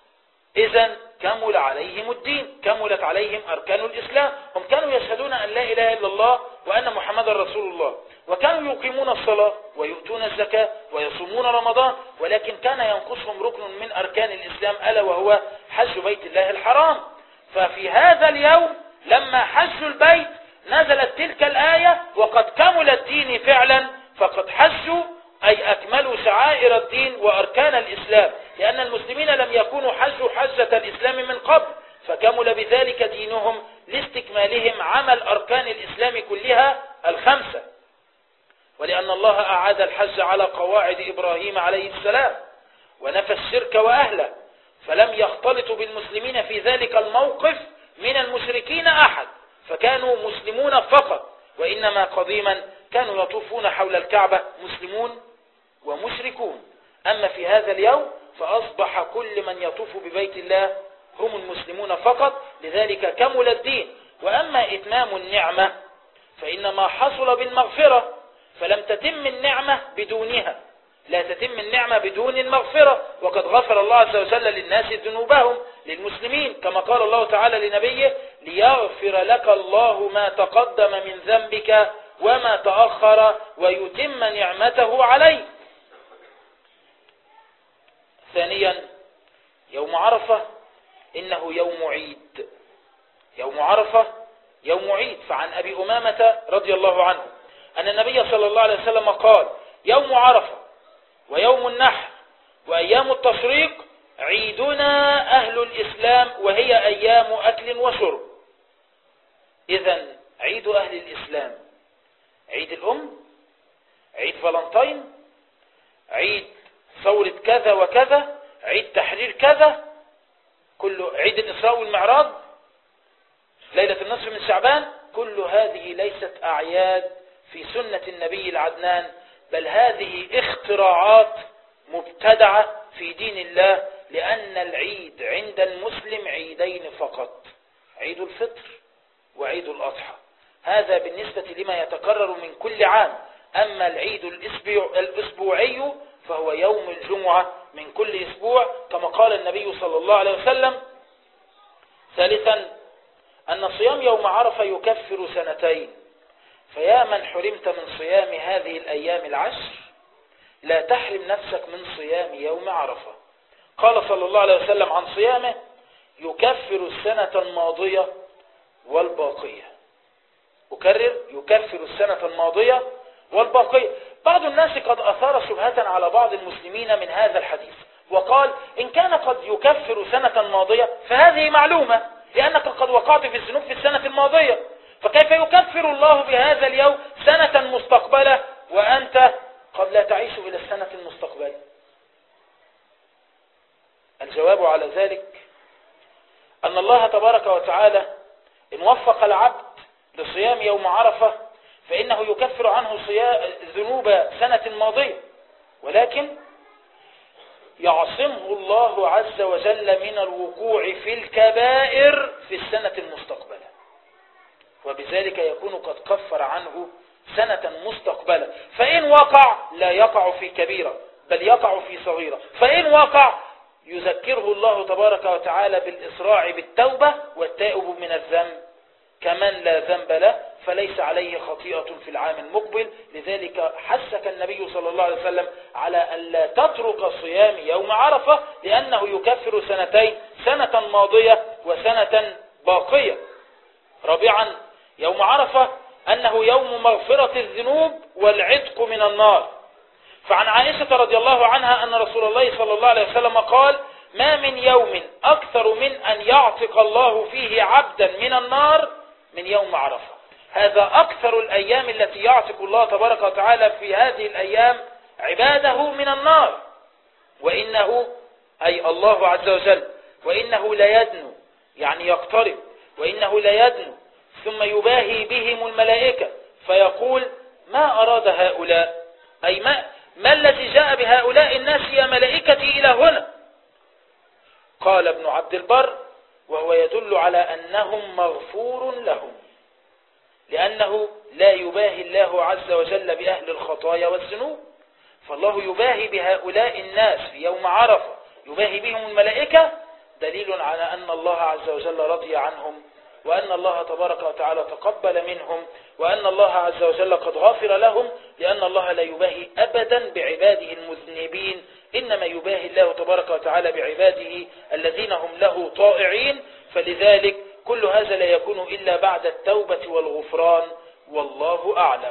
إذن كمل عليهم الدين، كملت عليهم أركان الإسلام. هم كانوا يشهدون أن لا إله إلا الله وأن محمد رسول الله، وكانوا يقيمون الصلاة ويؤتون الزكاة ويصومون رمضان، ولكن كان ينقصهم ركن من أركان الإسلام ألا وهو حج بيت الله الحرام. ففي هذا اليوم لما حجوا البيت نزلت تلك الآية: وقد كمل الدين فعلا، فقد حجوا أي أكملوا شعائر الدين وأركان الإسلام، لأن المسلمين لم يكونوا حجوا حجة الإسلام من قبل، فكمل بذلك دينهم لاستكمالهم عمل أركان الإسلام كلها الخمسة. ولأن الله أعاد الحج على قواعد إبراهيم عليه السلام ونفى الشرك وأهله، فلم يختلط بالمسلمين في ذلك الموقف من المشركين أحد، فكانوا مسلمون فقط، وإنما قديما كانوا يطوفون حول الكعبة مسلمون ومشركون. أما في هذا اليوم فأصبح كل من يطوف ببيت الله هم المسلمون فقط، لذلك كمل الدين. وأما إتمام النعمة فإنما حصل بالمغفرة، فلم تتم النعمة بدونها، لا تتم النعمة بدون المغفرة، وقد غفر الله عز وجل للناس ذنوبهم للمسلمين، كما قال الله تعالى لنبيه: ليغفر لك الله ما تقدم من ذنبك وما تأخر ويتم نعمته عليك. ثانيا، يوم عرفة إنه يوم عيد، يوم عرفة يوم عيد. فعن أبي أمامة رضي الله عنه أن النبي صلى الله عليه وسلم قال: يوم عرفة ويوم النحر وأيام التشريق عيدنا أهل الإسلام، وهي أيام أكل وشرب. إذن عيد أهل الإسلام عيد الأم، عيد فالنتين، عيد ثورة كذا وكذا، عيد تحرير كذا، كله عيد الإسراء والمعراج، ليلة النصف من شعبان، كل هذه ليست أعياد في سنة النبي العدنان، بل هذه اختراعات مبتدعة في دين الله، لأن العيد عند المسلم عيدين فقط: عيد الفطر وعيد الأضحى، هذا بالنسبة لما يتكرر من كل عام. أما العيد الأسبوعي فهو يوم الجمعة من كل أسبوع، كما قال النبي صلى الله عليه وسلم. ثالثا، أن صيام يوم عرفة يكفر سنتين، فيا من حرمت من صيام هذه الأيام العشر لا تحرم نفسك من صيام يوم عرفة. قال صلى الله عليه وسلم عن صيامه: يكفر السنة الماضية والباقية. أكرر: يكفر السنة الماضية والباقية. بعض الناس قد أثار شبهة على بعض المسلمين من هذا الحديث وقال إن كان قد يكفر سنة ماضية فهذه معلومة لأنك قد وقعت في الذنوب في السنة الماضية، فكيف يكفر الله بهذا اليوم سنة مستقبلة وأنت قد لا تعيش إلى السنة المستقبلة؟ الجواب على ذلك أن الله تبارك وتعالى إن وفق العبد لصيام يوم عرفة فإنه يكفر عنه ذنوب سنة ماضية، ولكن يعصمه الله عز وجل من الوقوع في الكبائر في السنة المستقبلة، وبذلك يكون قد كفر عنه سنة مستقبلة. فإن وقع لا يقع في كبيرة بل يقع في صغيرة، فإن وقع يذكره الله تبارك وتعالى بالإسراع بالتوبة والتائب من الذنب كمن لا ذنب له فليس عليه خطيئة في العام المقبل. لذلك حثك النبي صلى الله عليه وسلم على أن لا تترك صيام يوم عرفة لأنه يكفر سنتين، سنة ماضية وسنة باقية. رابعا يوم عرفة أنه يوم مغفرة الذنوب والعتق من النار، فعن عائشة رضي الله عنها أن رسول الله صلى الله عليه وسلم قال ما من يوم أكثر من أن يعتق الله فيه عبدا من النار من يوم عرفة. هذا أكثر الأيام التي يعتق الله تبارك وتعالى في هذه الأيام عباده من النار، وإنه أي الله عز وجل وإنه لا يدنو يعني يقترب، وإنه لا يدنو ثم يباهي بهم الملائكة فيقول ما أراد هؤلاء، أي ما الذي جاء بهؤلاء الناس يا ملائكتي إلى هنا؟ قال ابن عبد البر وهو يدل على أنهم مغفور لهم، لأنه لا يباهي الله عز وجل بأهل الخطايا والذنوب، فالله يباهي بهؤلاء الناس في يوم عرفة يباهي بهم الملائكة، دليل على أن الله عز وجل رضي عنهم وأن الله تبارك وتعالى تقبل منهم وأن الله عز وجل قد غفر لهم، لأن الله لا يباهي أبدا بعباده المذنبين، إنما يباهي الله تبارك وتعالى بعباده الذين هم له طائعين. فلذلك كل هذا لا يكون إلا بعد التوبة والغفران، والله أعلم.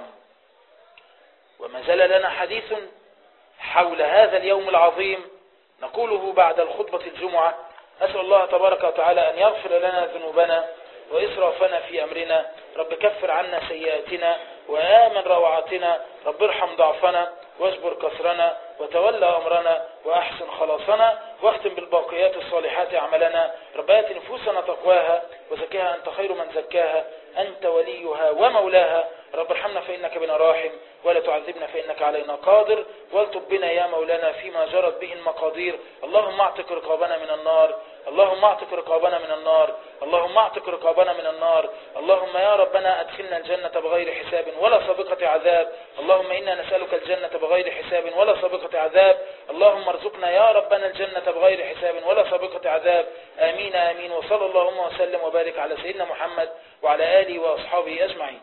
وما زال لنا حديث حول هذا اليوم العظيم نقوله بعد الخطبة الجمعة. أسأل الله تبارك وتعالى أن يغفر لنا ذنوبنا وإسرافنا في أمرنا، رب كفر عنا سيئاتنا وآمن روعاتنا، رب ارحم ضعفنا واجبر كسرنا وتولى أمرنا وأحسن خلاصنا، واختم بالباقيات الصالحات عملنا. رب آت نفوسنا تقواها وزكاها أنت خير من زكاها أنت وليها ومولاها. رب ارحمنا فإنك بنا راحم ولا تعذبنا فإنك علينا قادر، والطب بنا يا مولانا فيما جرت به المقادير. اللهم اعتق رقابنا من النار، اللهم اعتق رقابنا من النار، اللهم اعتق رقابنا من النار. اللهم يا ربنا أدخلنا الجنة بغير حساب ولا سابقة عذاب. اللهم إنا نسألك الجنة بغير حساب ولا سابقة عذاب. اللهم ارزقنا يا ربنا الجنة بغير حساب ولا سابقة عذاب. آمين آمين. وصلى اللهم وسلم وبارك على سيدنا محمد وعلى آله وأصحابه أجمعين.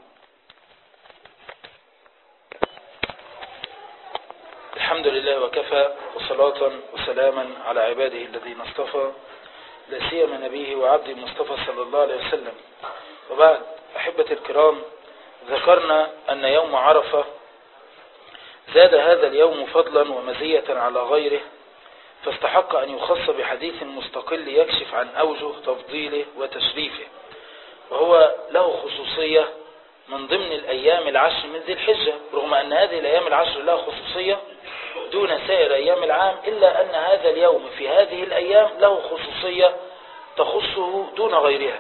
الحمد لله وكفى، وصلاة وسلاما على عباده الذين اصطفى، لا سيما نبيه وعبده المصطفى صلى الله عليه وسلم. وبعد، أحبة الكرام، ذكرنا أن يوم عرفة زاد هذا اليوم فضلا ومزية على غيره، فاستحق أن يخص بحديث مستقل يكشف عن أوجه تفضيله وتشريفه، وهو له خصوصية من ضمن الأيام العشر من ذي الحجة، رغم أن هذه الأيام العشر لها خصوصية دون سائر أيام العام، إلا أن هذا اليوم في هذه الأيام له خصوصية تخصه دون غيرها.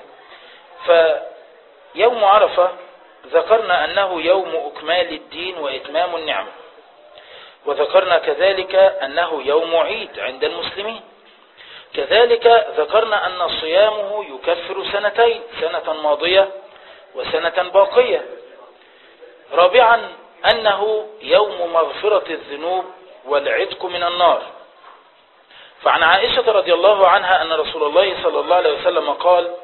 فيوم عرفة ذكرنا أنه يوم أكمال الدين وإتمام النعمة، وذكرنا كذلك أنه يوم عيد عند المسلمين. كذلك ذكرنا أن صيامه يكفر سنتين، سنة ماضية وسنة باقية. رابعا أنه يوم مغفرة الذنوب والعتق من النار، فعن عائشة رضي الله عنها أن رسول الله صلى الله عليه وسلم قال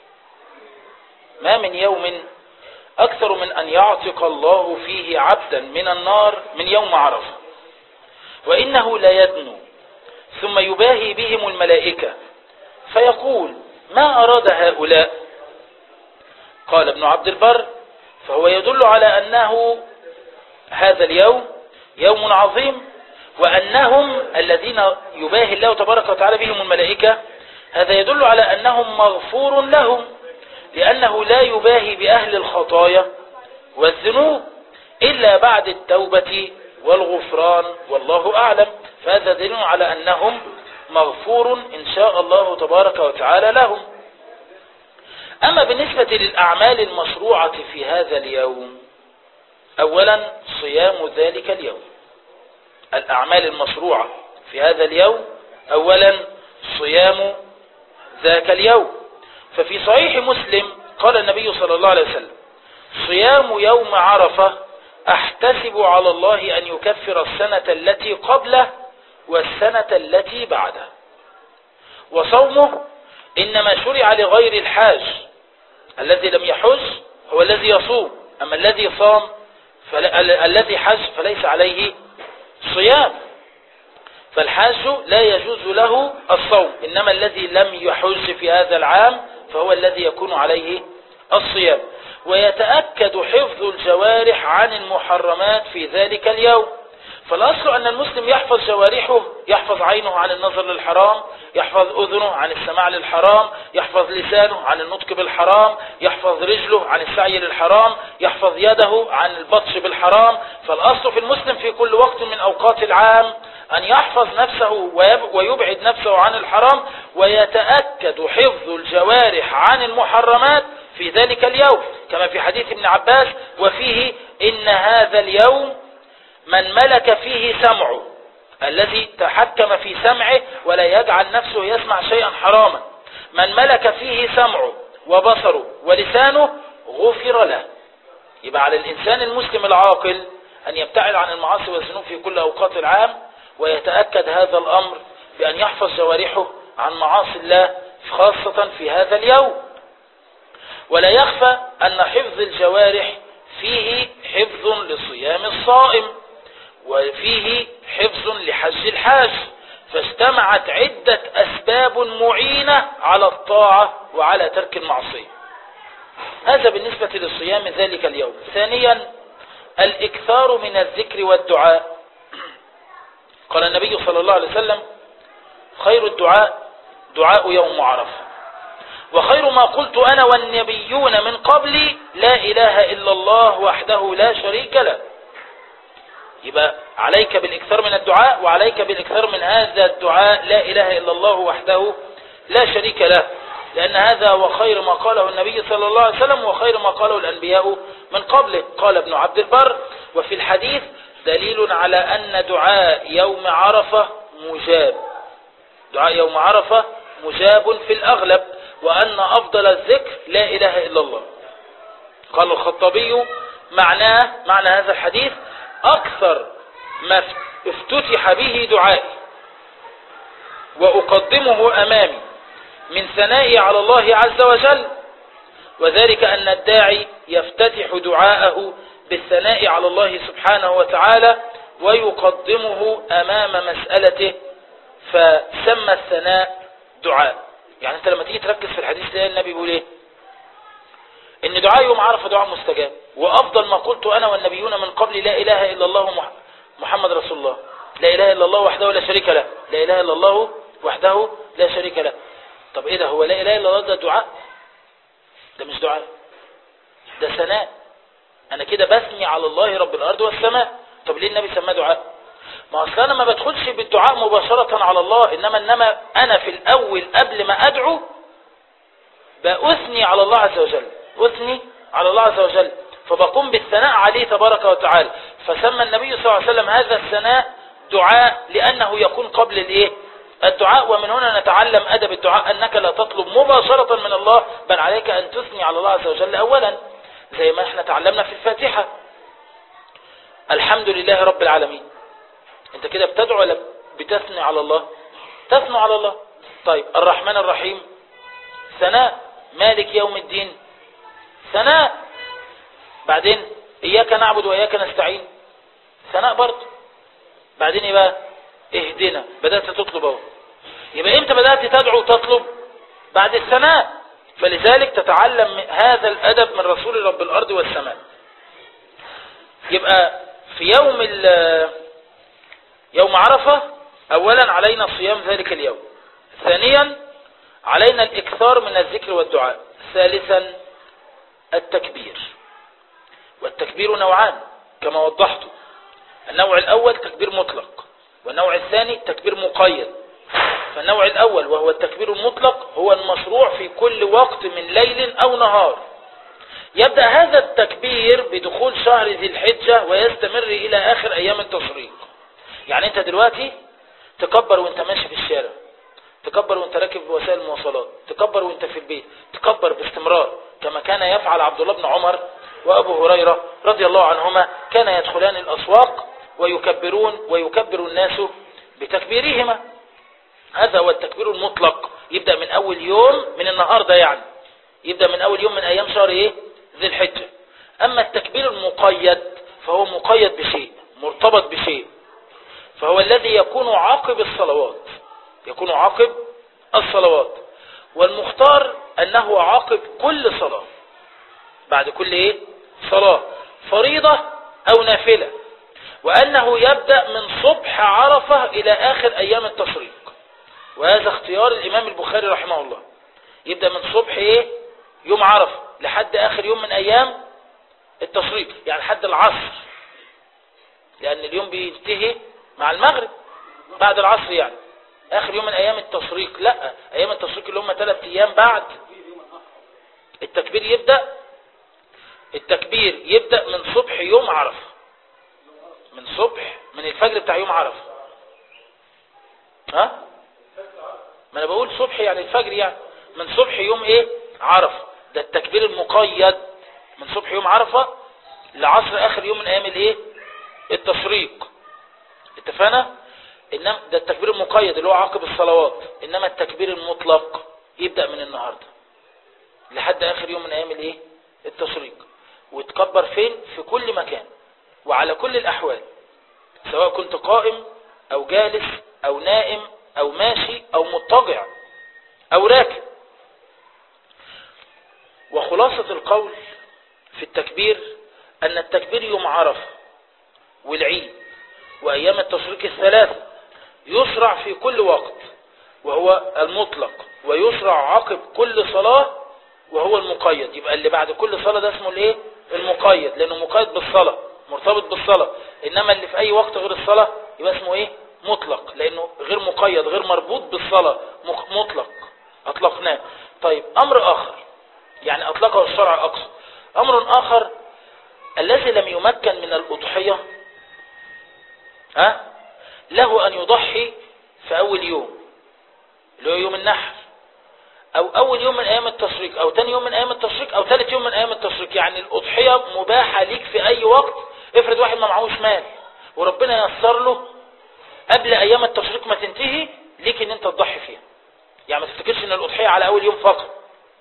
ما من يوم أكثر من أن يعتق الله فيه عبدا من النار من يوم عرفة، وإنه لا يدنو ثم يباهي بهم الملائكة فيقول ما أراد هؤلاء؟ قال ابن عبد البر فهو يدل على أنه هذا اليوم يوم عظيم، وأنهم الذين يباهي الله تبارك وتعالى بهم الملائكة، هذا يدل على أنهم مغفور لهم، لأنه لا يباهي بأهل الخطايا والذنوب إلا بعد التوبة والغفران، والله أعلم. فهذا دليل على أنهم مغفور إن شاء الله تبارك وتعالى لهم. أما بالنسبة للأعمال المشروعة في هذا اليوم، أولا صيام ذلك اليوم. الأعمال المشروعة في هذا اليوم أولا صيام ذاك اليوم. ففي صحيح مسلم قال النبي صلى الله عليه وسلم: صيام يوم عرفة أحتسب على الله أن يكفر السنة التي قبله والسنة التي بعده. وصومه إنما شرع لغير الحاج، الذي لم يحج هو الذي يصوم، أما الذي صام الذي حج فليس عليه صيام. فالحاج لا يجوز له الصوم، إنما الذي لم يحج في هذا العام فهو الذي يكون عليه الصيام. ويتأكد حفظ الجوارح عن المحرمات في ذلك اليوم. فالأصل أن المسلم يحفظ جوارحه، يحفظ عينه عن النظر للحرام، يحفظ أذنه عن السماع للحرام، يحفظ لسانه عن النطق بالحرام، يحفظ رجله عن السعي للحرام، يحفظ يده عن البطش بالحرام. فالأصل في المسلم في كل وقت من أوقات العام أن يحفظ نفسه ويبعد نفسه عن الحرام، ويتأكد حفظ الجوارح عن المحرمات في ذلك اليوم، كما في حديث ابن عباس: وفيه إن هذا اليوم من ملك فيه سمعه، الذي تحكم في سمعه ولا يجعل نفسه يسمع شيئا حراما، من ملك فيه سمعه وبصره ولسانه غفر له. يبقى على الإنسان المسلم العاقل أن يبتعد عن المعاصي والذنوب في كل أوقات العام، ويتأكد هذا الأمر بأن يحفظ جوارحه عن معاصي الله خاصة في هذا اليوم. ولا يخفى أن حفظ الجوارح فيه حفظ لصيام الصائم، وفيه حفظ لحج الحاج، فاجتمعت عدة أسباب معينة على الطاعة وعلى ترك المعصية. هذا بالنسبة للصيام ذلك اليوم. ثانيا الإكثار من الذكر والدعاء. قال النبي صلى الله عليه وسلم: خير الدعاء دعاء يوم عرفة، وخير ما قلت أنا والنبيون من قبلي لا إله إلا الله وحده لا شريك له. يبقى عليك بالإكثار من الدعاء، وعليك بالإكثار من هذا الدعاء لا إله إلا الله وحده لا شريك له، لأن هذا وخير ما قاله النبي صلى الله عليه وسلم وخير ما قاله الأنبياء من قبله. قال ابن عبد البر: وفي الحديث دليل على أن دعاء يوم عرفة مجاب. دعاء يوم عرفة مجاب في الأغلب، وأن أفضل الذكر لا إله إلا الله. قال الخطابي: معنى هذا الحديث: أكثر ما افتتح به دعائي وأقدمه أمامي من ثنائي على الله عز وجل، وذلك أن الداعي يفتتح دعاءه بالثناء على الله سبحانه وتعالى ويقدمه أمام مسألته، فسمى الثناء دعاء. يعني أنت لما تيجي تركز في الحديث ده النبي بيقول إيه؟ إن دعاء يوم عرفة دعاء مستجاب، وأفضل ما قلت أنا والنبيون من قبل لا إله إلا الله محمد رسول الله، لا إله إلا الله وحده لا شريك له، لا إله إلا الله وحده لا شريك له. طب إيه ده؟ هو لا إله إلا الله ده دعاء؟ ده مش دعاء، ده ثناء. أنا كده بثني على الله رب الأرض والسماء. طب ليه النبي سماه دعاء؟ ما أصلا أنا ما بدخلش بالدعاء مباشرة على الله، إنما أنا في الأول قبل ما أدعو بأثني على الله عز وجل، أثني على الله عز وجل، فبقوم بالثناء عليه تبارك وتعالى. فسمى النبي صلى الله عليه وسلم هذا الثناء دعاء لأنه يكون قبل الإيه؟ الدعاء. ومن هنا نتعلم أدب الدعاء، أنك لا تطلب مباشرة من الله، بل عليك أن تثني على الله عز وجل أولا، زي ما احنا تعلمنا في الفاتحة: الحمد لله رب العالمين. انت كده بتدعو ولا بتثني على الله؟ تثني على الله. طيب الرحمن الرحيم ثناء، مالك يوم الدين ثناء، بعدين إياك نعبد وإياك نستعين ثناء برضه، بعدين يبقى اهدنا، بدأت تطلب اهو. يبقى امتى بدأت تدعو وتطلب؟ بعد الثناء. فلذلك تتعلم هذا الأدب من رسول رب الأرض والسماء. يبقى في يوم يوم عرفة اولا علينا صيام ذلك اليوم، ثانيا علينا الاكثار من الذكر والدعاء، ثالثا التكبير. والتكبير نوعان كما وضحت، النوع الاول تكبير مطلق، والنوع الثاني تكبير مقيد. فالنوع الاول وهو التكبير المطلق هو المشروع في كل وقت من ليل او نهار. يبدأ هذا التكبير بدخول شهر ذي الحجة ويستمر الى اخر ايام التشريق. يعني انت دلوقتي تكبر وانت ماشي في الشارع، تكبر وانت راكب وسائل المواصلات، تكبر وانت في البيت، تكبر باستمرار كما كان يفعل عبد الله بن عمر وابو هريرة رضي الله عنهما، كان يدخلان الاسواق ويكبرون ويكبر الناس بتكبيرهما. هذا هو التكبير المطلق، يبدأ من اول يوم من النهاردة، يعني يبدأ من اول يوم من ايام شهر ايه؟ ذي الحجة. اما التكبير المقيد فهو مقيد بشيء، مرتبط بشيء، فهو الذي يكون عقب الصلوات، يكون عقب الصلوات. والمختار انه عقب كل صلاة، بعد كل ايه؟ صلاة فريضة او نافلة، وانه يبدأ من صبح عرفة الى اخر ايام التشريق. وهذا اختيار الامام البخاري رحمه الله، يبدأ من صبح ايه؟ يوم عرفة لحد اخر يوم من ايام التشريق، يعني لحد العصر، لان اليوم بينتهي مع المغرب بعد العصر، يعني اخر يوم من ايام التشريق. لا، ايام التشريق اللي هم 3 ايام بعد التكبير يبدأ. التكبير يبدأ من صبح يوم عرفة، من صبح، من الفجر بتاع يوم عرفة. ها؟ ما انا بقول صبح يعني الفجر، يعني من صبح يوم ايه؟ عرفة. ده التكبير المقيد من صبح يوم عرفة لعصر اخر يوم من ايام الايه؟ التشريق. اتفقنا؟ انما ده التكبير المقيد اللي هو عقب الصلوات. انما التكبير المطلق يبدأ من النهاردة لحد اخر يوم من ايام الايه؟ التشريق. وتكبر فين؟ في كل مكان وعلى كل الاحوال، سواء كنت قائم او جالس او نائم او ماشي او مضطجع او راكب. وخلاصة القول في التكبير ان التكبير يوم عرفة والعيد وايام التشريق الثلاثة يشرع في كل وقت وهو المطلق، ويشرع عقب كل صلاة وهو المقيد. يبقى اللي بعد كل صلاة ده اسمه الايه؟ المقيد، لانه مقيد بالصلاة، مرتبط بالصلاة. انما اللي في اي وقت غير الصلاة يبقى اسمه ايه؟ مطلق، لانه غير مقيد، غير مربوط بالصلاة، مطلق، اطلقناه. طيب امر اخر، يعني اطلقه الشرع اقصد، امر اخر الذي لم يمكن من الاضحية له ان يضحي في اول يوم اللي هو يوم النحر، او اول يوم من ايام التشريق، او تاني يوم من ايام التشريق، او ثالث يوم من ايام التشريق. يعني الاضحية مباحة ليك في اي وقت. افرض واحد ما معهوش مال وربنا ييسر له قبل ايام التشريق ما تنتهي، ليك ان انت تضحي فيها. يعني ما تفتكرش ان الاضحية على اول يوم فقط.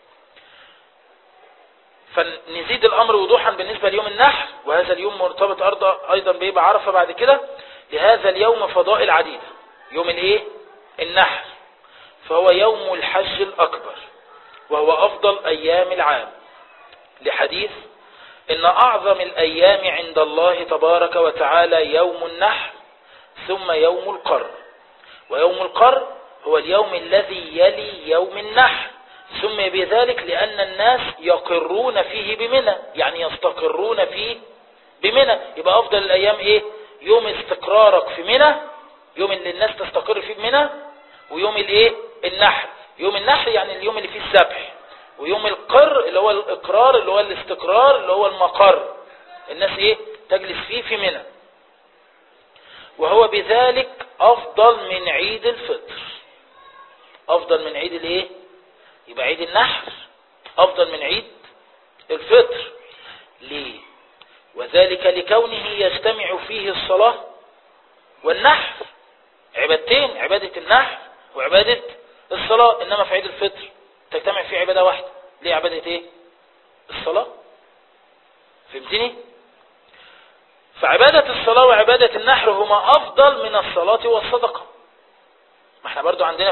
فنزيد الامر وضوحا بالنسبة ليوم النحر، وهذا اليوم مرتبط ايضا بيبقى عرفة بعد كده. لهذا اليوم فضائل عديدة. يوم الايه؟ النحر، فهو يوم الحج الاكبر، وهو افضل ايام العام، لحديث ان اعظم الايام عند الله تبارك وتعالى يوم النحر ثم يوم القر. ويوم القر هو اليوم الذي يلي يوم النحر، سمي بذلك لان الناس يقرون فيه بمنى، يعني يستقرون فيه بمنى. يبقى افضل الايام ايه؟ يوم استقرارك في منى، يوم اللي الناس تستقر فيه بمنى، ويوم الايه؟ النحر. يوم النحر يعني اليوم اللي فيه الذبح، ويوم القر اللي هو الاقرار، اللي هو الاستقرار، اللي هو المقر، الناس ايه؟ تجلس فيه في منى. وهو بذلك افضل من عيد الفطر، افضل من عيد الايه؟ يبقى عيد النحر افضل من عيد الفطر. ليه؟ وذلك لكونه يجتمع فيه الصلاة والنحر، عبادتين، عبادة النحر وعبادة الصلاة. انما في عيد الفطر تجتمع فيه عبادة واحدة. ليه؟ عبادة ايه؟ الصلاة. فهمتني؟ فعبادة الصلاة وعبادة النحر هما افضل من الصلاة والصدقة. ما احنا برضو عندنا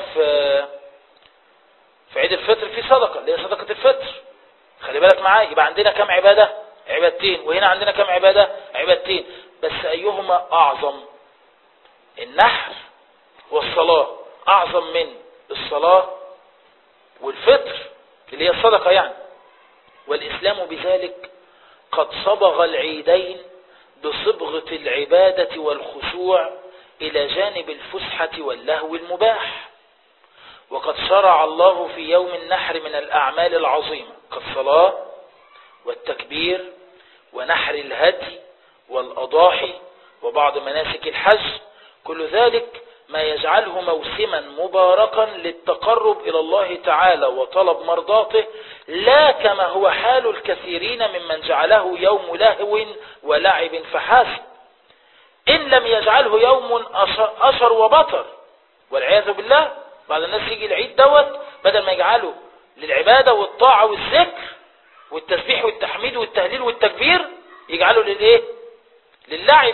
في عيد الفطر في صدقة اللي هي صدقة الفطر، خلي بالك معايا. يبقى عندنا كم عبادة؟ عبادتين. وهنا عندنا كم عبادة؟ عبادتين. بس ايهما اعظم؟ النحر والصلاة أعظم من الصلاة والفطر اللي هي الصدقة يعني. والإسلام بذلك قد صبغ العيدين بصبغة العبادة والخشوع إلى جانب الفسحة واللهو المباح. وقد شرع الله في يوم النحر من الأعمال العظيمة كالصلاة والتكبير ونحر الهدي والأضاحي وبعض مناسك الحج، كل ذلك ما يجعله موسما مباركا للتقرب إلى الله تعالى وطلب مرضاته، لا كما هو حال الكثيرين ممن جعله يوم لهو ولعب فحسب، إن لم يجعله يوم أشر وبطر والعياذ بالله. بعض الناس يجي العيد دوت بدل ما يجعله للعبادة والطاعة والذكر والتسبيح والتحميد والتهليل والتكبير يجعله للإيه؟ للعب.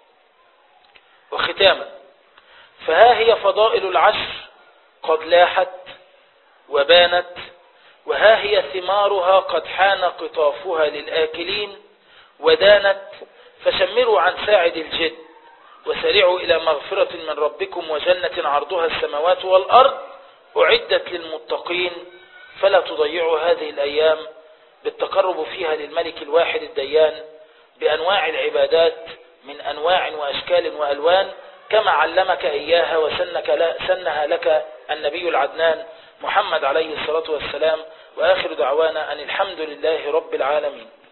وختاما، فها هي فضائل العشر قد لاحت وبانت، وها هي ثمارها قد حان قطافها للآكلين ودانت، فشمروا عن ساعد الجد وسارعوا إلى مغفرة من ربكم وجنة عرضها السماوات والأرض أعدت للمتقين، فلا تضيعوا هذه الأيام بالتقرب فيها للملك الواحد الديان بأنواع العبادات من أنواع وأشكال وألوان كما علمك إياها وسنها لك النبي العدنان محمد عليه الصلاة والسلام. وآخر دعوانا أن الحمد لله رب العالمين.